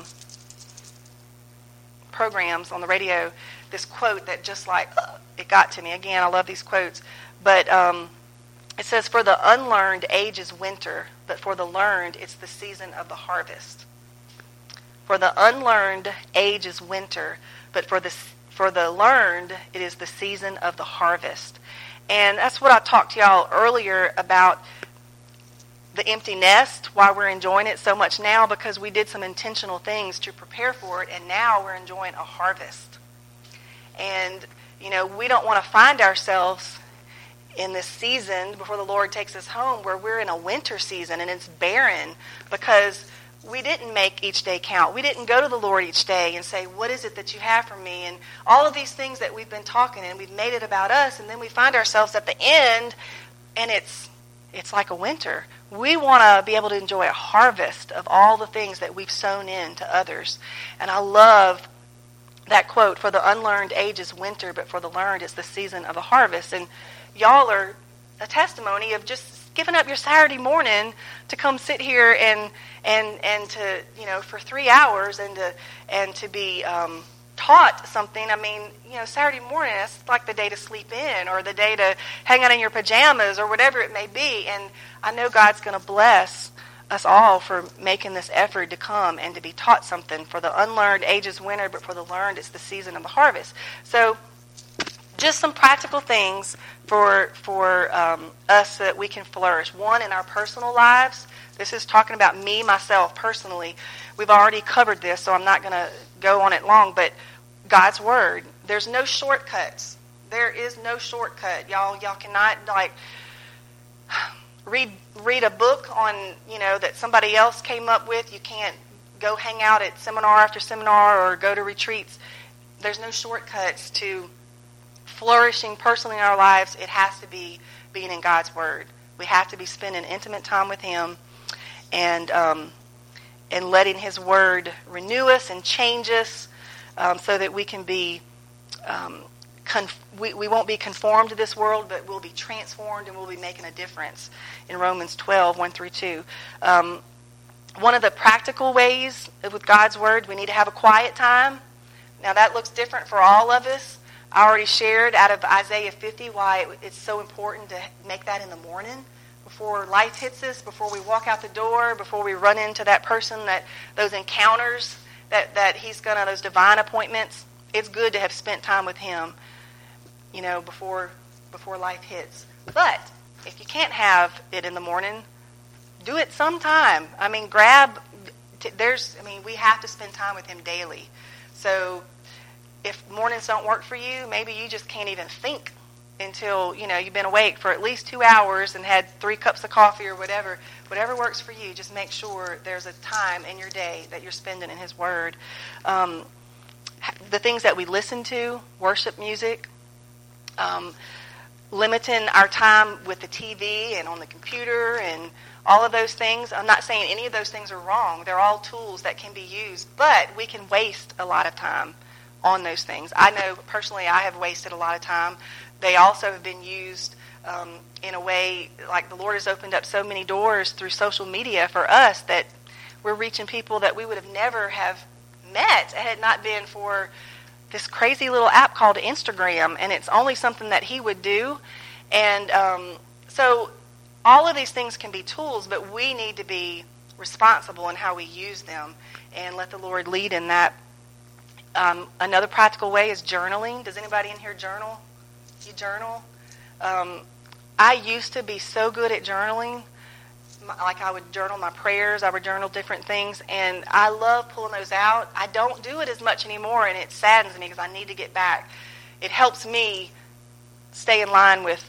programs on the radio this quote that just it got to me. Again, I love these quotes, but it says, "For the unlearned, age is winter, but for the learned, it's the season of the harvest." For the unlearned, age is winter, but for the learned, it is the season of the harvest. And that's what I talked to y'all earlier about the empty nest, why we're enjoying it so much now, because we did some intentional things to prepare for it, and now we're enjoying a harvest. And, we don't want to find ourselves in this season before the Lord takes us home where we're in a winter season and it's barren because we didn't make each day count. We didn't go to the Lord each day and say, what is it that you have for me? And all of these things that we've been talking, and we've made it about us, and then we find ourselves at the end, and it's like a winter. We want to be able to enjoy a harvest of all the things that we've sown in to others. And I love that quote, "For the unlearned, age is winter, but for the learned, it's the season of the harvest." And y'all are a testimony of just giving up your Saturday morning to come sit here and to, for 3 hours and to be taught something. I mean, Saturday morning, that's like the day to sleep in or the day to hang out in your pajamas or whatever it may be. And I know God's going to bless us all for making this effort to come and to be taught something. For the unlearned, age is winter, but for the learned, it's the season of the harvest. So just some practical things for us so that we can flourish. One, in our personal lives. This is talking about me, myself, personally. We've already covered this, so I'm not going to go on it long, but God's Word. There's no shortcuts. There is no shortcut. Y'all cannot, read a book on, that somebody else came up with. You can't go hang out at seminar after seminar or go to retreats. There's no shortcuts to flourishing personally in our lives. It has to be being in God's Word. We have to be spending intimate time with Him and letting His Word renew us and change us so that we can be we won't be conformed to this world, but we'll be transformed and we'll be making a difference. In Romans 12, 1-2. One of the practical ways with God's Word, we need to have a quiet time. Now that looks different for all of us. I already shared out of Isaiah 50 why it's so important to make that in the morning before life hits us, before we walk out the door, before we run into that person, those encounters that he's going to, those divine appointments, it's good to have spent time with him, before life hits. But if you can't have it in the morning, do it sometime. I mean, we have to spend time with him daily. So if mornings don't work for you, maybe you just can't even think until, you've been awake for at least 2 hours and had 3 cups of coffee or whatever. Whatever works for you, just make sure there's a time in your day that you're spending in his word. The things that we listen to, worship music, limiting our time with the TV and on the computer and all of those things. I'm not saying any of those things are wrong. They're all tools that can be used, but we can waste a lot of time on those things. I know personally I have wasted a lot of time. They also have been used in a way, like the Lord has opened up so many doors through social media for us that we're reaching people that we would have never have met had it not been for this crazy little app called Instagram, and it's only something that he would do. And so all of these things can be tools, but we need to be responsible in how we use them and let the Lord lead in that. Another practical way is journaling. Does anybody in here journal? You journal? I used to be so good at journaling. Like I would journal my prayers, I would journal different things, and I love pulling those out. I don't do it as much anymore, and it saddens me because I need to get back. It helps me stay in line with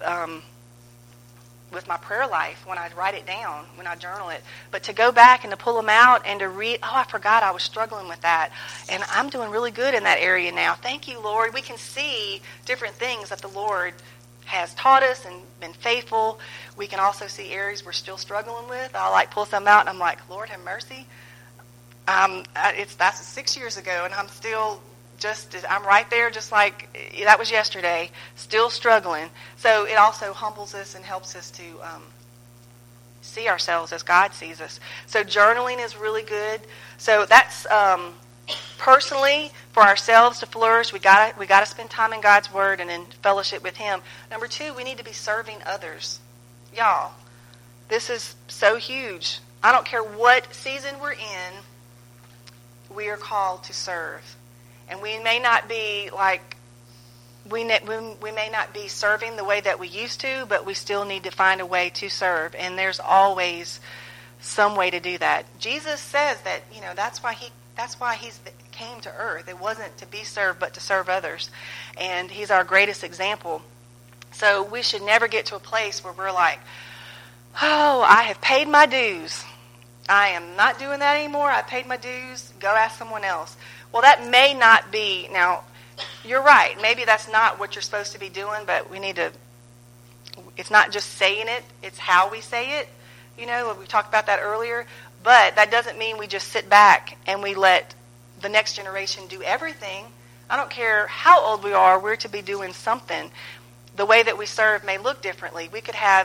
my prayer life when I write it down, when I journal it. But to go back and to pull them out and to read, I forgot I was struggling with that, and I'm doing really good in that area now. Thank you, Lord. We can see different things that the Lord has taught us and been faithful. We can also see areas we're still struggling with. I'll pull some out and I'm like, Lord have mercy. That's 6 years ago and I'm still I'm right there just like that was yesterday, still struggling. So it also humbles us and helps us to see ourselves as God sees us. So journaling is really good. So that's personally, for ourselves to flourish, we gotta spend time in God's Word and in fellowship with Him. Number 2, we need to be serving others. Y'all, this is so huge. I don't care what season we're in, we are called to serve. And we may not be we may not be serving the way that we used to, but we still need to find a way to serve. And there's always some way to do that. Jesus says that, that's why he came to earth. It wasn't to be served, but to serve others. And he's our greatest example. So we should never get to a place where we're like, oh, I have paid my dues. I am not doing that anymore. I paid my dues. Go ask someone else. Well, that may not be. Now, you're right. Maybe that's not what you're supposed to be doing, but we need to, it's not just saying it. It's how we say it. We talked about that earlier. But that doesn't mean we just sit back and we let the next generation do everything. I don't care how old we are, we're to be doing something. The way that we serve may look differently. We could have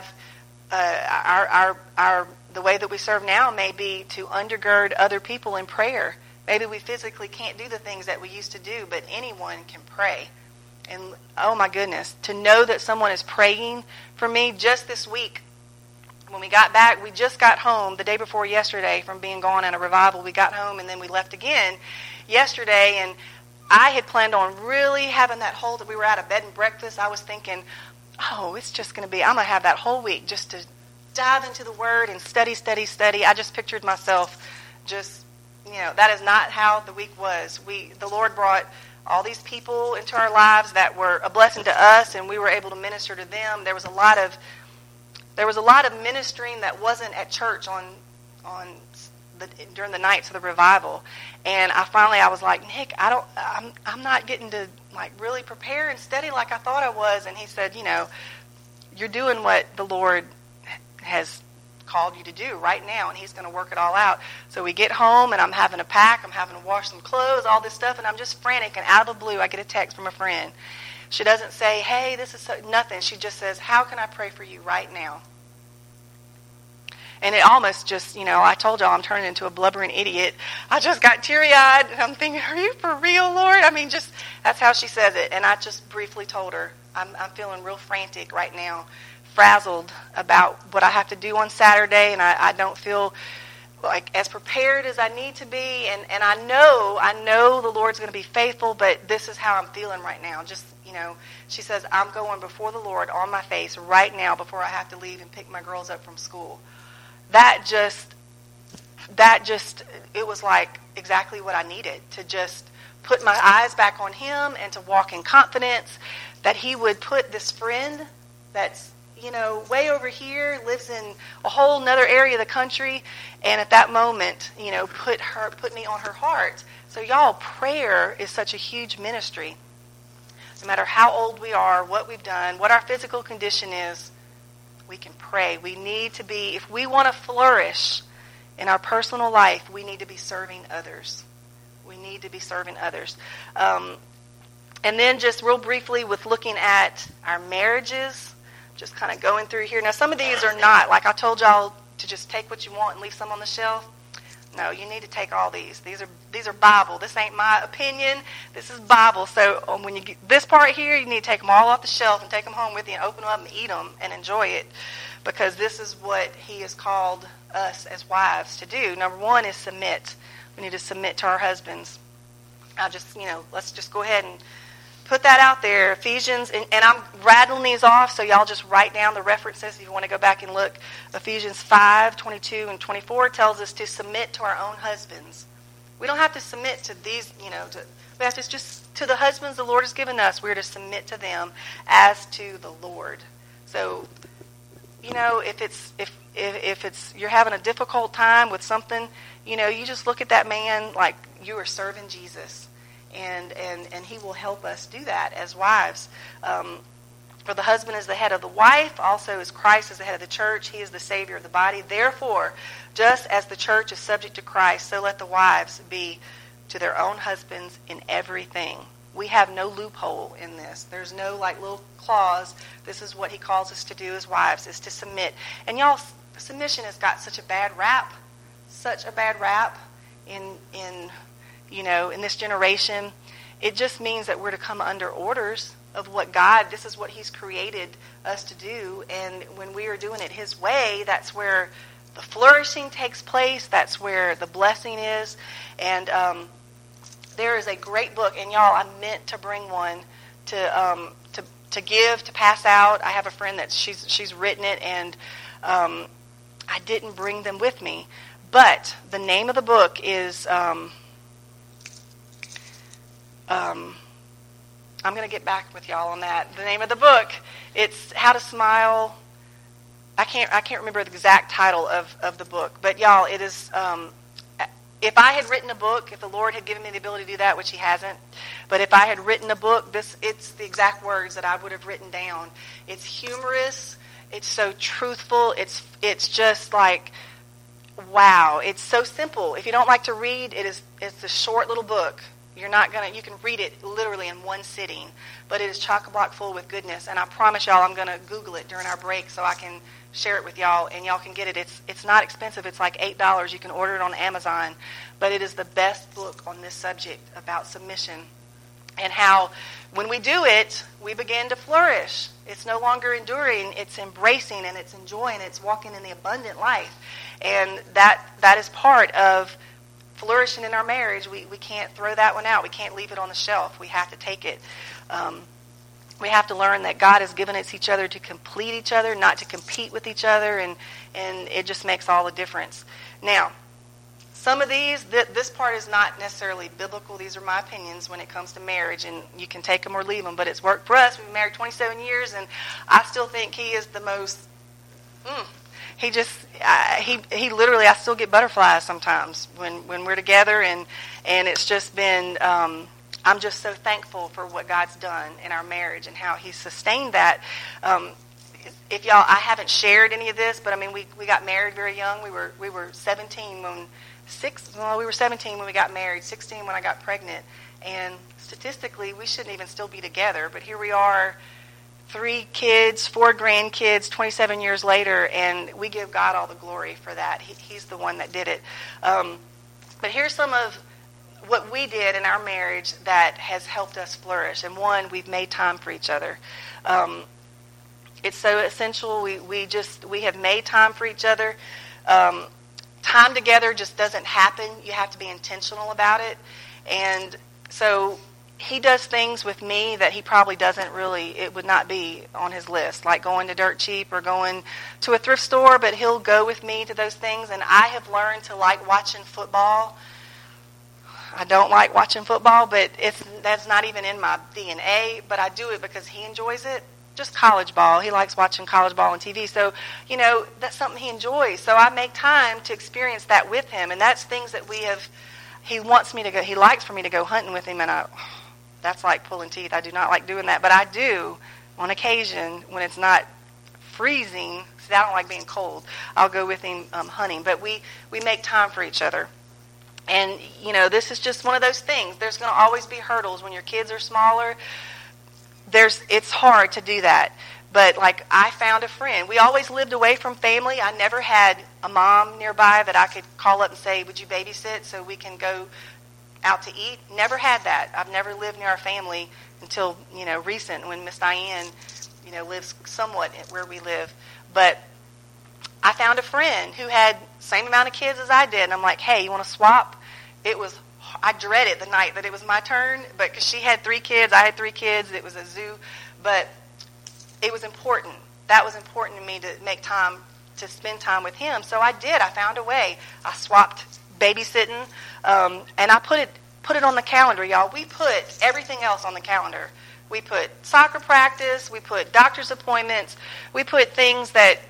the way that we serve now may be to undergird other people in prayer. Maybe we physically can't do the things that we used to do, but anyone can pray. And oh my goodness, to know that someone is praying for me just this week. When we got back, we just got home the day before yesterday from being gone at a revival. We got home and then we left again yesterday. And I had planned on really having that whole, we were at a bed and breakfast. I was thinking, it's just going to be, I'm going to have that whole week just to dive into the Word and study. I just pictured myself just, that is not how the week was. The Lord brought all these people into our lives that were a blessing to us, and we were able to minister to them. There was a lot of ministering that wasn't at church during the nights of the revival. And I was like, Nick, I'm not getting to really prepare and study like I thought I was. And he said, you're doing what the Lord has called you to do right now, and He's going to work it all out. So we get home, and I'm having to pack, I'm having to wash some clothes, all this stuff, and I'm just frantic. And out of the blue, I get a text from a friend. She doesn't say, hey, this is nothing. She just says, how can I pray for you right now? And it almost just, I told y'all I'm turning into a blubbering idiot. I just got teary-eyed, and I'm thinking, are you for real, Lord? That's how she says it. And I just briefly told her, I'm feeling real frantic right now, frazzled about what I have to do on Saturday, and I don't feel like as prepared as I need to be, and I know the Lord's going to be faithful, but this is how I'm feeling right now. Just, she says, I'm going before the Lord on my face right now before I have to leave and pick my girls up from school. That just, it was like exactly what I needed, to just put my eyes back on him and to walk in confidence that he would put this friend that's, way over here, lives in a whole nother area of the country, and at that moment, put me on her heart. So y'all, prayer is such a huge ministry. No matter how old we are, what we've done, what our physical condition is, we can pray. We need to be, if we want to flourish in our personal life, we need to be serving others. We need to be serving others. And then just real briefly with looking at our marriages, just kind of going through here. Now, some of these are not, like I told y'all to just take what you want and leave some on the shelf. No, you need to take all these. These are Bible. This ain't my opinion. This is Bible. So when you get this part here, you need to take them all off the shelf and take them home with you and open them up and eat them and enjoy it, because this is what he has called us as wives to do. Number one is submit. We need to submit to our husbands. Let's just go ahead and put that out there. Ephesians, and I'm rattling these off, so y'all just write down the references if you want to go back and look. Ephesians 5:22 and 24 tells us to submit to our own husbands. We don't have to submit to these, we have to just to the husbands the Lord has given us. We're to submit to them as to the Lord. So, if it's you're having a difficult time with something, you just look at that man like you are serving Jesus. And he will help us do that as wives. For the husband is the head of the wife, also as Christ is the head of the church. He is the Savior of the body. Therefore, just as the church is subject to Christ, so let the wives be to their own husbands in everything. We have no loophole in this. There's no little clause. This is what he calls us to do as wives, is to submit. And y'all, submission has got such a bad rap in this generation. It just means that we're to come under orders of what God, this is what he's created us to do. And when we are doing it his way, that's where the flourishing takes place. That's where the blessing is. And there is a great book, and y'all, I meant to bring one to give, to pass out. I have a friend that she's written it, and I didn't bring them with me. But the name of the book is I'm going to get back with y'all on that. The name of the book, it's How to Smile. I can't remember the exact title of the book, but y'all, it is. If I had written a book, if the Lord had given me the ability to do that, which he hasn't, but if I had written a book, it's the exact words that I would have written down. It's humorous. It's so truthful. It's just like, wow. It's so simple. If you don't like to read, it's a short little book. You can read it literally in one sitting, but it is chock-a-block full with goodness. And I promise y'all, I'm going to Google it during our break so I can share it with y'all, and y'all can get it. It's not expensive. It's like $8. You can order it on Amazon, but it is the best book on this subject about submission and how when we do it, we begin to flourish. It's no longer enduring. It's embracing, and it's enjoying. It's walking in the abundant life, and that is part of flourishing in our marriage. We can't throw that one out. We can't leave it on the shelf. We have to take it. We have to learn that God has given us each other to complete each other, not to compete with each other, and it just makes all the difference. Now, some of these, this part is not necessarily biblical. These are my opinions when it comes to marriage, and you can take them or leave them, but it's worked for us. We've been married 27 years, and I still think he is the most... He literally, I still get butterflies sometimes when we're together, and it's just been, I'm just so thankful for what God's done in our marriage and how he sustained that. If y'all, I haven't shared any of this, but I mean, we got married very young. We were 17 we were 17 when we got married, 16 when I got pregnant, and statistically, we shouldn't even still be together, but here we are, 3 kids, 4 grandkids, 27 years later, and we give God all the glory for that. He's the one that did it. But here's some of what we did in our marriage that has helped us flourish. And one, we've made time for each other. It's so essential. We have made time for each other. time together just doesn't happen. You have to be intentional about it. And so he does things with me that he probably doesn't really, it would not be on his list, like going to Dirt Cheap or going to a thrift store, but he'll go with me to those things. And I have learned to like watching football. I don't like watching football, but that's not even in my DNA, but I do it because he enjoys it. Just college ball. He likes watching college ball on TV. So, that's something he enjoys. So I make time to experience that with him. And that's things that he wants me to go, he likes for me to go hunting with him. And that's like pulling teeth. I do not like doing that. But I do on occasion when it's not freezing. See, I don't like being cold. I'll go with him hunting. But we make time for each other. And, this is just one of those things. There's going to always be hurdles when your kids are smaller. It's hard to do that. But, I found a friend. We always lived away from family. I never had a mom nearby that I could call up and say, would you babysit so we can go out to eat? Never had that. I've never lived near our family until, recent when Miss Diane, lives somewhat where we live. But I found a friend who had the same amount of kids as I did. And I'm like, hey, you want to swap? I dreaded the night that it was my turn, but because she had 3 kids, I had 3 kids, it was a zoo, but it was important. That was important to me to make time to spend time with him. So I did. I found a way. I swapped babysitting, and I put it on the calendar, y'all. We put everything else on the calendar. We put soccer practice. We put doctor's appointments. We put things that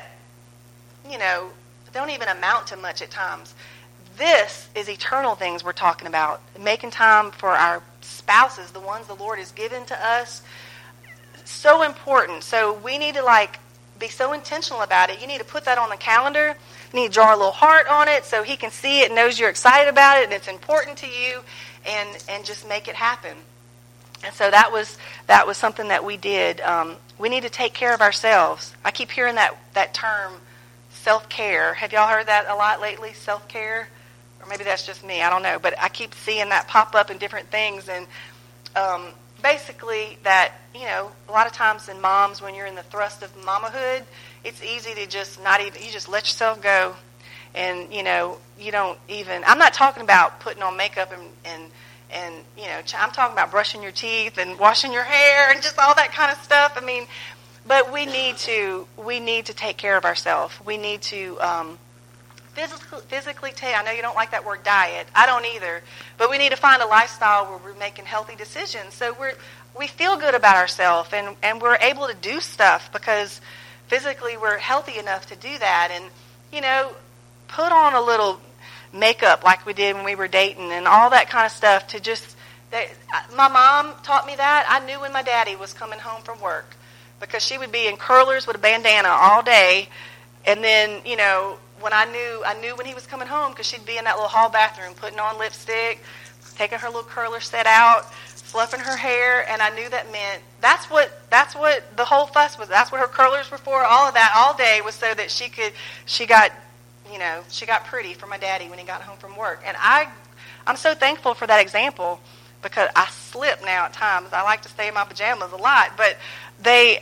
don't even amount to much at times. This is eternal things we're talking about. Making time for our spouses, the ones the Lord has given to us. So important. So we need to be so intentional about it. You need to put that on the calendar. You need to draw a little heart on it so he can see it and knows you're excited about it and it's important to you, and just make it happen. And so that was something that we did. We need to take care of ourselves. I keep hearing that term, self-care. Have y'all heard that a lot lately, self-care? Or maybe that's just me, I don't know. But I keep seeing that pop up in different things. And basically that, a lot of times in moms, when you're in the thrust of mamahood, it's easy to just you just let yourself go. And, you don't even, I'm not talking about putting on makeup and I'm talking about brushing your teeth and washing your hair and just all that kind of stuff. I mean, but we need to take care of ourselves. We need to physically take. I know you don't like that word diet. I don't either. But we need to find a lifestyle where we're making healthy decisions. So we feel good about ourselves and we're able to do stuff because physically we're healthy enough to do that. And, put on a little makeup like we did when we were dating and all that kind of stuff to just. My mom taught me that. I knew when my daddy was coming home from work because she would be in curlers with a bandana all day. And then, when I knew when he was coming home because she'd be in that little hall bathroom putting on lipstick, taking her little curler set out, fluffing her hair, and I knew that meant that's what the whole fuss was. That's what her curlers were for. All of that all day was so that she got pretty for my daddy when he got home from work. And I'm so thankful for that example because I slip now at times. I like to stay in my pajamas a lot, but they,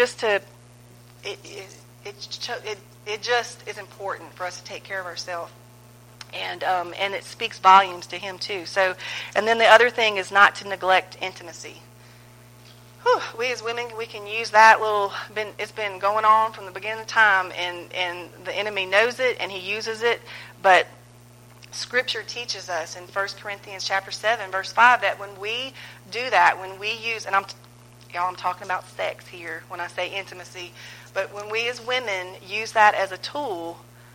it just is important for us to take care of ourselves. And it speaks volumes to him too. So, and then the other thing is not to neglect intimacy. We as women, we can use that it's been going on from the beginning of time, and the enemy knows it and he uses it. But Scripture teaches us in 1 Corinthians chapter 7, verse 5, that when we do that, when we use, and I'm talking about sex here when I say intimacy, but when we as women use that as a tool,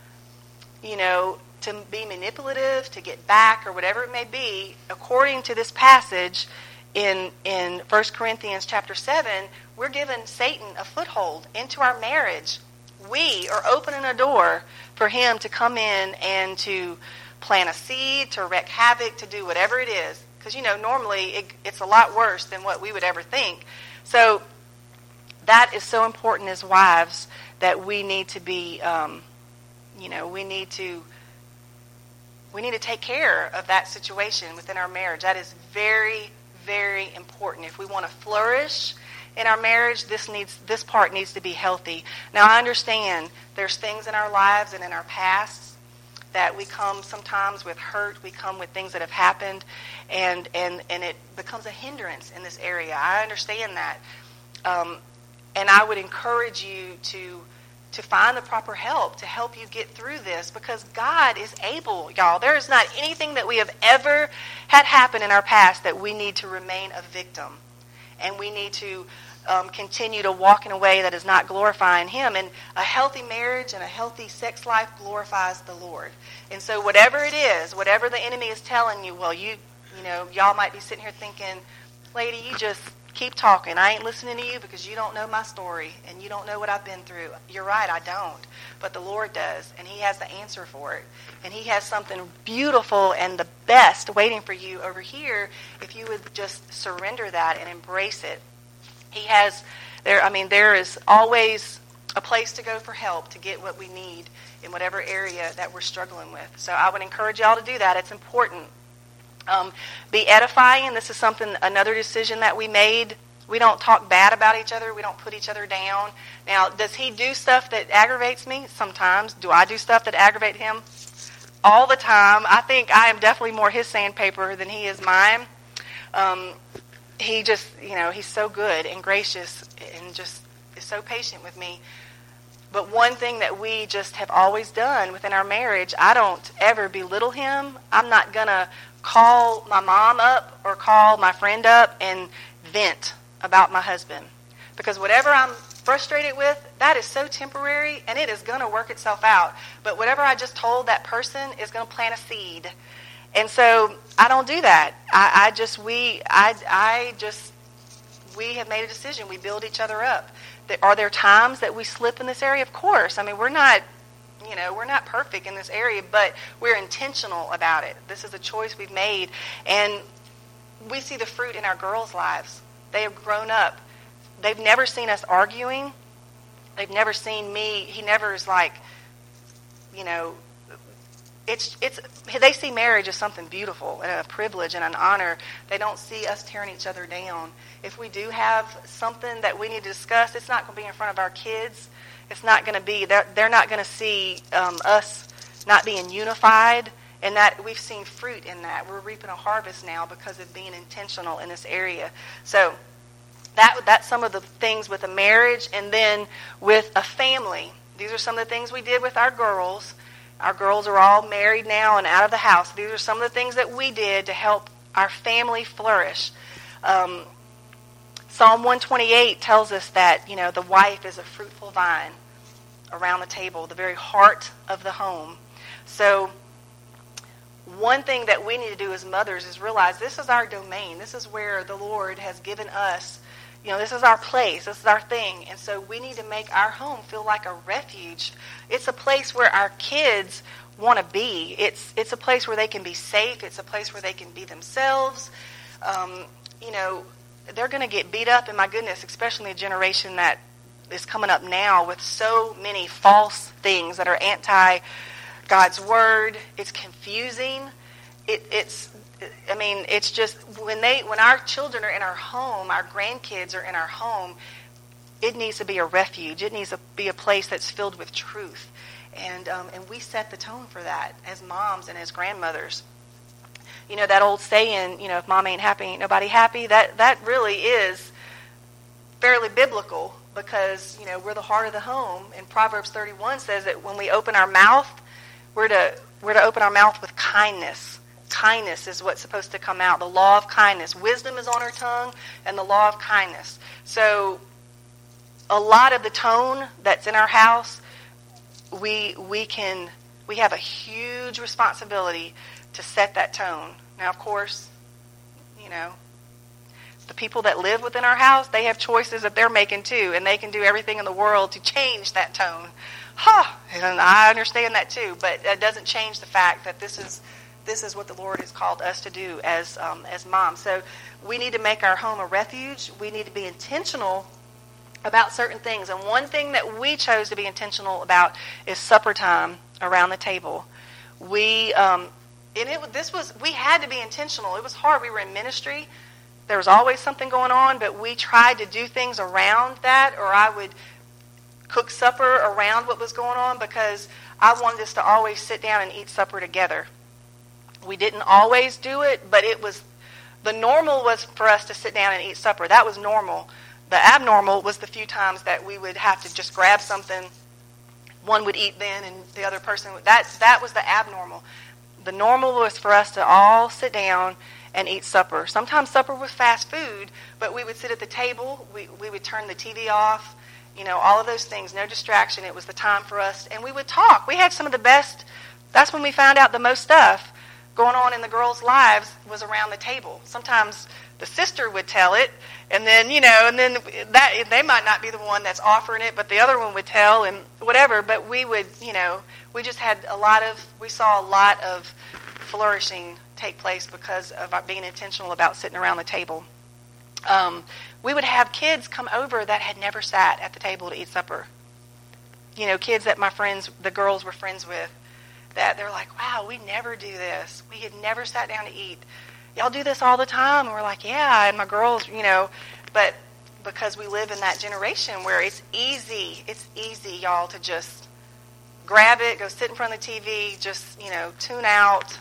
to be manipulative, to get back, or whatever it may be, according to this passage in 1 Corinthians chapter 7, we're giving Satan a foothold into our marriage. We are opening a door for him to come in and to plant a seed, to wreak havoc, to do whatever it is. Because, normally it's a lot worse than what we would ever think. So that is so important as wives that we need to be, we need to take care of that situation within our marriage. That is very, very important. If we want to flourish in our marriage, this part needs to be healthy. Now, I understand there's things in our lives and in our past that we come sometimes with hurt. We come with things that have happened, and it becomes a hindrance in this area. I understand that. And I would encourage you to find the proper help to help you get through this, because God is able, y'all. There is not anything that we have ever had happen in our past that we need to remain a victim. And we need to continue to walk in a way that is not glorifying Him. And a healthy marriage and a healthy sex life glorifies the Lord. And so whatever it is, whatever the enemy is telling you, well, you know, y'all might be sitting here thinking, lady, you just keep talking. I ain't listening to you because you don't know my story and you don't know what I've been through. You're right, I don't. But the Lord does, and He has the answer for it. And He has something beautiful and the best waiting for you over here if you would just surrender that and embrace it. He has, there is always a place to go for help to get what we need in whatever area that we're struggling with. So I would encourage y'all to do that. It's important. Be edifying. This is another decision that we made. We don't talk bad about each other. We don't put each other down. Now, does he do stuff that aggravates me? Sometimes. Do I do stuff that aggravate him? All the time. I think I am definitely more his sandpaper than he is mine. He just, he's so good and gracious and just is so patient with me. But one thing that we just have always done within our marriage, I don't ever belittle him. I'm not going to call my mom up or call my friend up and vent about my husband. Because whatever I'm frustrated with, that is so temporary and it is going to work itself out. But whatever I just told that person is going to plant a seed. And so I don't do that. We have made a decision. We build each other up. Are there times that we slip in this area? Of course. I mean, we're not perfect in this area, but we're intentional about it. This is a choice we've made. And we see the fruit in our girls' lives. They have grown up. They've never seen us arguing. They've never seen me. He never is like, they see marriage as something beautiful and a privilege and an honor. They don't see us tearing each other down. If we do have something that we need to discuss, it's not going to be in front of our kids. It's not going to be, they're not going to see us not being unified, and that we've seen fruit in that. We're reaping a harvest now because of being intentional in this area. So that's some of the things with a marriage, and then with a family. These are some of the things we did with our girls. Our girls are all married now and out of the house. These are some of the things that we did to help our family flourish. Psalm 128 tells us that, the wife is a fruitful vine around the table, the very heart of the home. So one thing that we need to do as mothers is realize this is our domain. This is where the Lord has given us, this is our place. This is our thing. And so we need to make our home feel like a refuge. It's a place where our kids want to be. It's a place where they can be safe. It's a place where they can be themselves. They're going to get beat up, and my goodness, especially the generation that is coming up now with so many false things that are anti-God's word. It's confusing. It's just when our children are in our home, our grandkids are in our home, it needs to be a refuge. It needs to be a place that's filled with truth. And we set the tone for that as moms and as grandmothers. That old saying, if mom ain't happy, ain't nobody happy, that really is fairly biblical, because, we're the heart of the home. And Proverbs 31 says that when we open our mouth, we're to open our mouth with kindness. Kindness is what's supposed to come out. The law of kindness. Wisdom is on our tongue, and the law of kindness. So a lot of the tone that's in our house, we have a huge responsibility to set that tone. Now, of course, the people that live within our house, they have choices that they're making too, and they can do everything in the world to change that tone. And I understand that too, but it doesn't change the fact that this is what the Lord has called us to do as moms. So we need to make our home a refuge. We need to be intentional about certain things. And one thing that we chose to be intentional about is supper time around the table. We had to be intentional. It was hard. We were in ministry. There was always something going on, but we tried to do things around that, or I would cook supper around what was going on because I wanted us to always sit down and eat supper together. We didn't always do it, but the normal was for us to sit down and eat supper. That was normal. The abnormal was the few times that we would have to just grab something. One would eat then and the other person would. That was the abnormal. The normal was for us to all sit down and eat supper. Sometimes supper was fast food, but we would sit at the table. We would turn the TV off. All of those things, no distraction. It was the time for us, and we would talk. We had some of the best. That's when we found out the most stuff going on in the girls' lives was around the table. Sometimes the sister would tell it, and then that they might not be the one that's offering it, but the other one would tell and whatever. But we would, we just had we saw a lot of flourishing take place because of our being intentional about sitting around the table. We would have kids come over that had never sat at the table to eat supper. Kids that the girls were friends with, that they're like, wow, we never do this. We had never sat down to eat. Y'all do this all the time? And we're like, yeah. And my girls, but because we live in that generation where it's easy, y'all, to just grab it, go sit in front of the TV, just, tune out.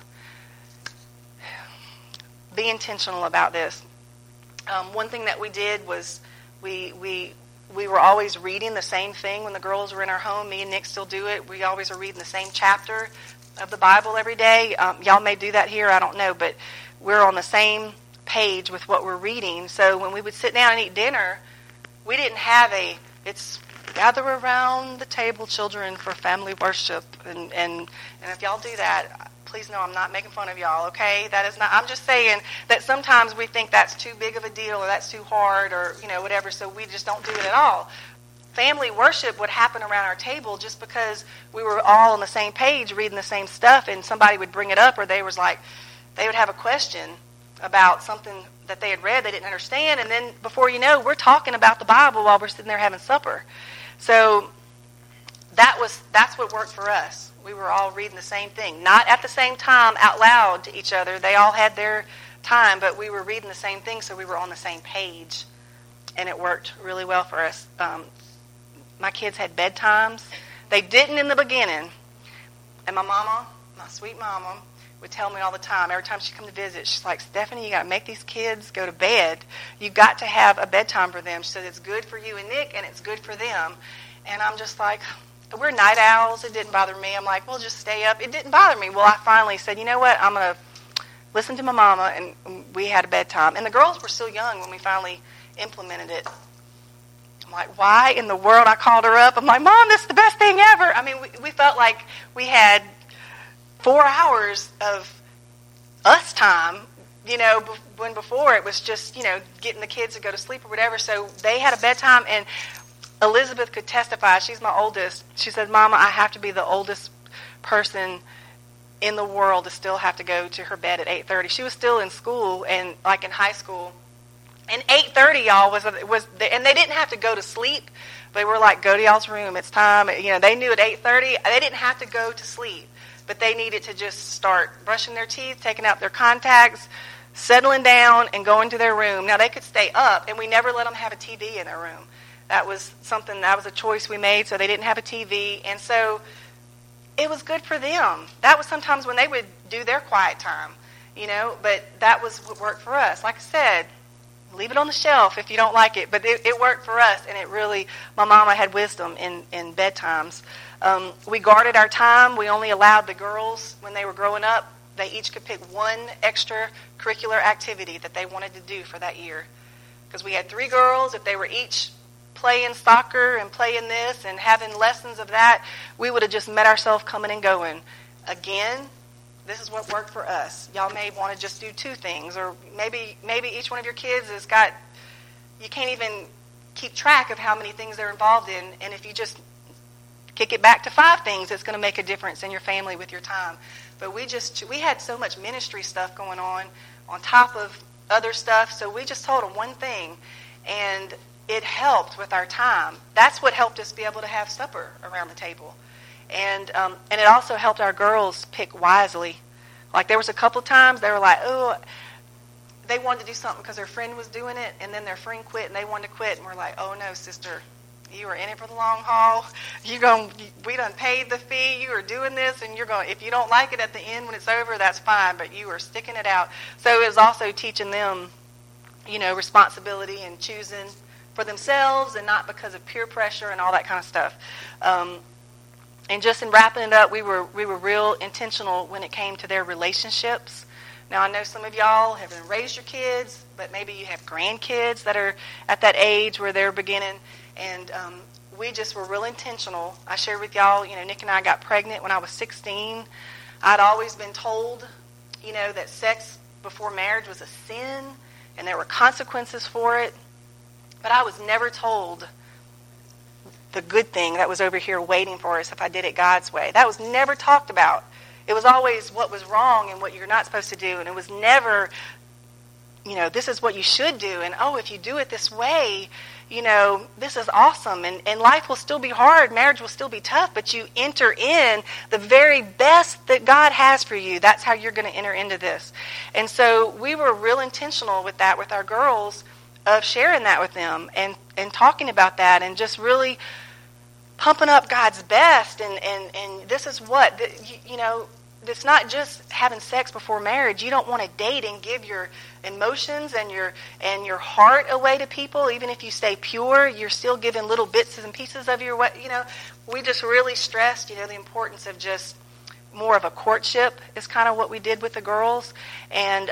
Be intentional about this. One thing that we did was we were always reading the same thing when the girls were in our home. Me and Nick still do it. We always are reading the same chapter of the Bible every day. Y'all may do that here, I don't know, but we're on the same page with what we're reading. So when we would sit down and eat dinner, we didn't have it's gather around the table, children, for family worship. And if y'all do that, please know I'm not making fun of y'all, okay? That is not. I'm just saying that sometimes we think that's too big of a deal or that's too hard or, whatever, so we just don't do it at all. Family worship would happen around our table just because we were all on the same page reading the same stuff, and somebody would bring it up, or they would have a question about something that they had read they didn't understand, and then before you know, we're talking about the Bible while we're sitting there having supper. So that's what worked for us. We were all reading the same thing. Not at the same time out loud to each other. They all had their time, but we were reading the same thing, so we were on the same page. And it worked really well for us. My kids had bedtimes. They didn't in the beginning. And my mama, my sweet mama, would tell me all the time, every time she'd come to visit, she's like, Stephanie, you got to make these kids go to bed. You got to have a bedtime for them. She said, it's good for you and Nick, and it's good for them. And I'm just like, we're night owls. It didn't bother me. I'm like, well, just stay up. It didn't bother me. Well, I finally said, you know what? I'm going to listen to my mama, and we had a bedtime. And the girls were still young when we finally implemented it. I'm like, why in the world? I called her up. I'm like, Mom, this is the best thing ever. I mean, we felt like we had 4 hours of us time, when before it was just, getting the kids to go to sleep or whatever. So they had a bedtime, and Elizabeth could testify. She's my oldest. She said, Mama, I have to be the oldest person in the world to still have to go to her bed at 8:30. She was still in school and in high school. And 8:30, y'all, was and they didn't have to go to sleep. They were like, go to y'all's room. It's time. They knew at 8:30 they didn't have to go to sleep, but they needed to just start brushing their teeth, taking out their contacts, settling down, and going to their room. Now, they could stay up, and we never let them have a TV in their room. That was a choice we made, so they didn't have a TV. And so it was good for them. That was sometimes when they would do their quiet time, but that was what worked for us. Like I said, leave it on the shelf if you don't like it, but it worked for us, and it really, my mama had wisdom in bedtimes. We guarded our time. We only allowed the girls, when they were growing up, they each could pick one extracurricular activity that they wanted to do for that year. Because we had 3 girls, if they were each playing soccer and playing this and having lessons of that, we would have just met ourselves coming and going. Again, this is what worked for us. Y'all may want to just do 2 things, or maybe each one of your kids has got, you can't even keep track of how many things they're involved in, and if you just kick it back to 5 things, it's going to make a difference in your family with your time. But we had so much ministry stuff going on top of other stuff, so we just told them one thing, and it helped with our time. That's what helped us be able to have supper around the table. And it also helped our girls pick wisely. Like, there was a couple of times they were like, oh, they wanted to do something because their friend was doing it, and then their friend quit, and they wanted to quit, and we're like, oh, no, sister, You are in it for the long haul. We done paid the fee. You are doing this, and you're going. If you don't like it at the end when it's over, that's fine. But you are sticking it out. So it was also teaching them, responsibility and choosing for themselves, and not because of peer pressure and all that kind of stuff. And just in wrapping it up, we were real intentional when it came to their relationships. Now, I know some of y'all haven't raised your kids, but maybe you have grandkids that are at that age where they're beginning. And we just were real intentional. I shared with y'all, Nick and I got pregnant when I was 16. I'd always been told, that sex before marriage was a sin, and there were consequences for it. But I was never told the good thing that was over here waiting for us if I did it God's way. That was never talked about. It was always what was wrong and what you're not supposed to do. And it was never, this is what you should do. And, if you do it this way, this is awesome. And life will still be hard. Marriage will still be tough. But you enter in the very best that God has for you. That's how you're going to enter into this. And so we were real intentional with that with our girls, of sharing that with them and talking about that and just really pumping up God's best. And this is what, it's not just having sex before marriage. You don't want to date and give your emotions and your heart away to people. Even if you stay pure, you're still giving little bits and pieces of your, we just really stressed, the importance of just more of a courtship is kind of what we did with the girls. And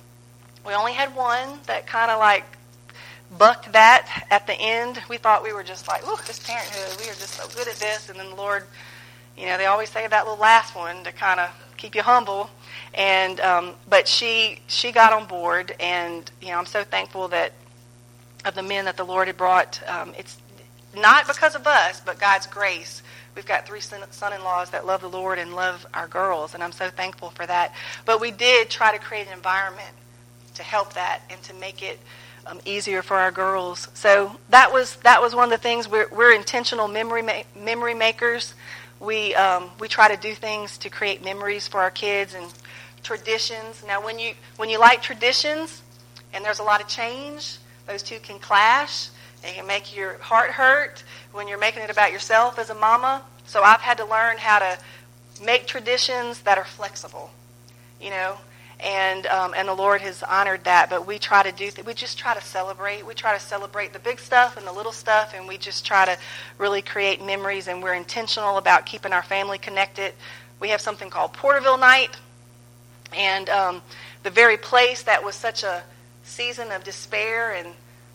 we only had one that kind of like bucked that at the end. We thought we were just like, look, this parenthood, we are just so good at this. And then the Lord, they always say that little last one to kind of keep you humble. And but she got on board, and I'm so thankful that of the men that the Lord had brought. It's not because of us, but God's grace. We've got 3 son-in-laws that love the Lord and love our girls, and I'm so thankful for that. But we did try to create an environment to help that and to make it easier for our girls. So that was one of the things. We're intentional memory makers. We try to do things to create memories for our kids and traditions. Now, when you like traditions and there's a lot of change, those two can clash. It can make your heart hurt when you're making it about yourself as a mama. So I've had to learn how to make traditions that are flexible, And the Lord has honored that, but we try to we just try to celebrate. We try to celebrate the big stuff and the little stuff, and we just try to really create memories, and we're intentional about keeping our family connected. We have something called Porterville Night, and the very place that was such a season of despair and,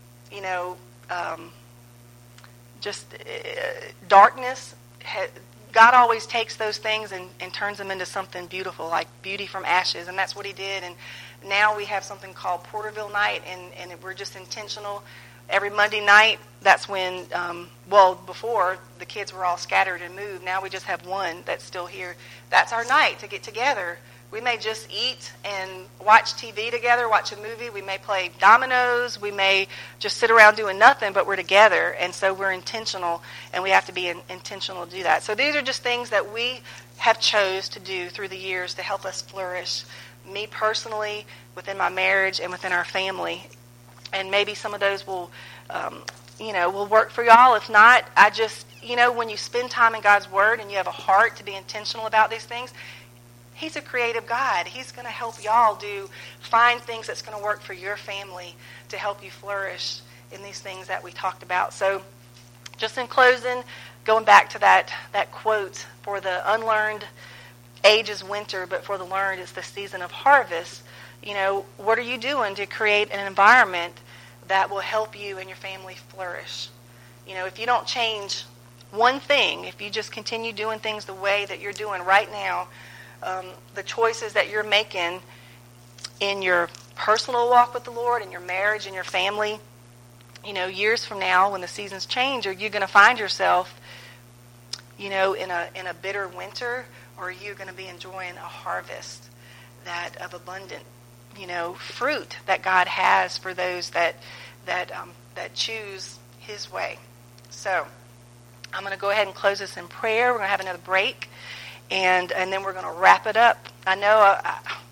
darkness, God always takes those things and turns them into something beautiful, like beauty from ashes, and that's what he did. And now we have something called Porterville Night, and we're just intentional. Every Monday night, that's when, before the kids were all scattered and moved, now we just have one that's still here. That's our night to get together. We may just eat and watch TV together, watch a movie. We may play dominoes. We may just sit around doing nothing, but we're together. And so we're intentional, and we have to be intentional to do that. So these are just things that we have chose to do through the years to help us flourish, me personally, within my marriage, and within our family. And maybe some of those will work for y'all. If not, I just, when you spend time in God's Word and you have a heart to be intentional about these things, He's a creative God. He's going to help y'all find things that's going to work for your family to help you flourish in these things that we talked about. So just in closing, going back to that quote, for the unlearned, age is winter, but for the learned, it's the season of harvest. What are you doing to create an environment that will help you and your family flourish? If you don't change one thing, if you just continue doing things the way that you're doing right now, the choices that you're making in your personal walk with the Lord, in your marriage, in your family, years from now when the seasons change, are you going to find yourself, in a bitter winter, or are you going to be enjoying a harvest of abundant, fruit that God has for those that choose His way? So I'm going to go ahead and close this in prayer. We're going to have another break. And then we're going to wrap it up. I know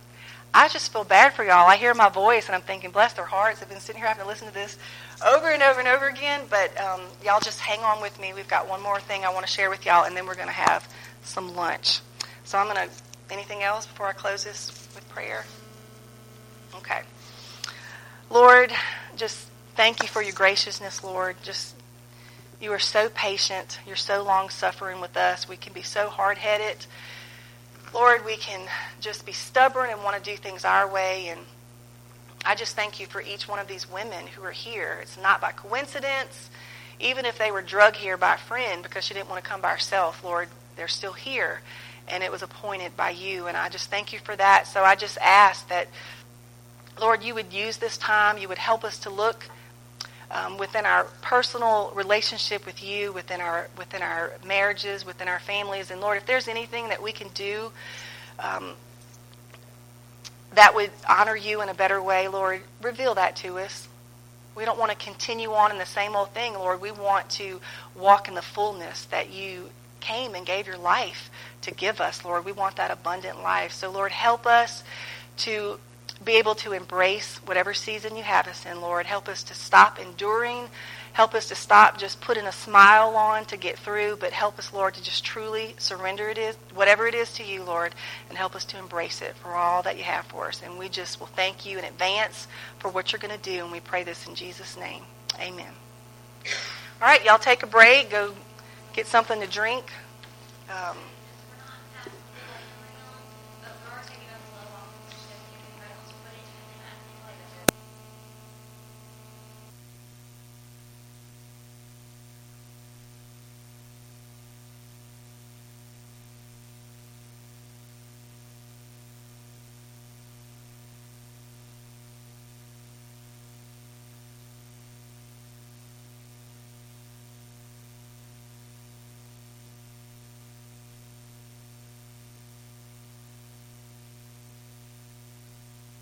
I just feel bad for y'all. I hear my voice, and I'm thinking, bless their hearts. I've been sitting here having to listen to this over and over and over again, but y'all just hang on with me. We've got one more thing I want to share with y'all, and then we're going to have some lunch. So I'm going to, anything else before I close this with prayer? Okay. Lord, just thank you for your graciousness, Lord. Just, you are so patient. You're so long-suffering with us. We can be so hard-headed. Lord, we can just be stubborn and want to do things our way. And I just thank you for each one of these women who are here. It's not by coincidence. Even if they were drugged here by a friend because she didn't want to come by herself, Lord, they're still here. And it was appointed by you. And I just thank you for that. So I just ask that, Lord, you would use this time. You would help us to look within our personal relationship with you, within our marriages, within our families. And Lord, if there's anything that we can do that would honor you in a better way, Lord, reveal that to us. We don't want to continue on in the same old thing, Lord. We want to walk in the fullness that you came and gave your life to give us, Lord. We want that abundant life. So, Lord, help us to be able to embrace whatever season you have us in, Lord. Help us to stop enduring. Help us to stop just putting a smile on to get through, but help us, Lord, to just truly surrender whatever it is to you, Lord, and help us to embrace it for all that you have for us. And we just will thank you in advance for what you're going to do, and we pray this in Jesus' name. Amen. All right, y'all take a break. Go get something to drink.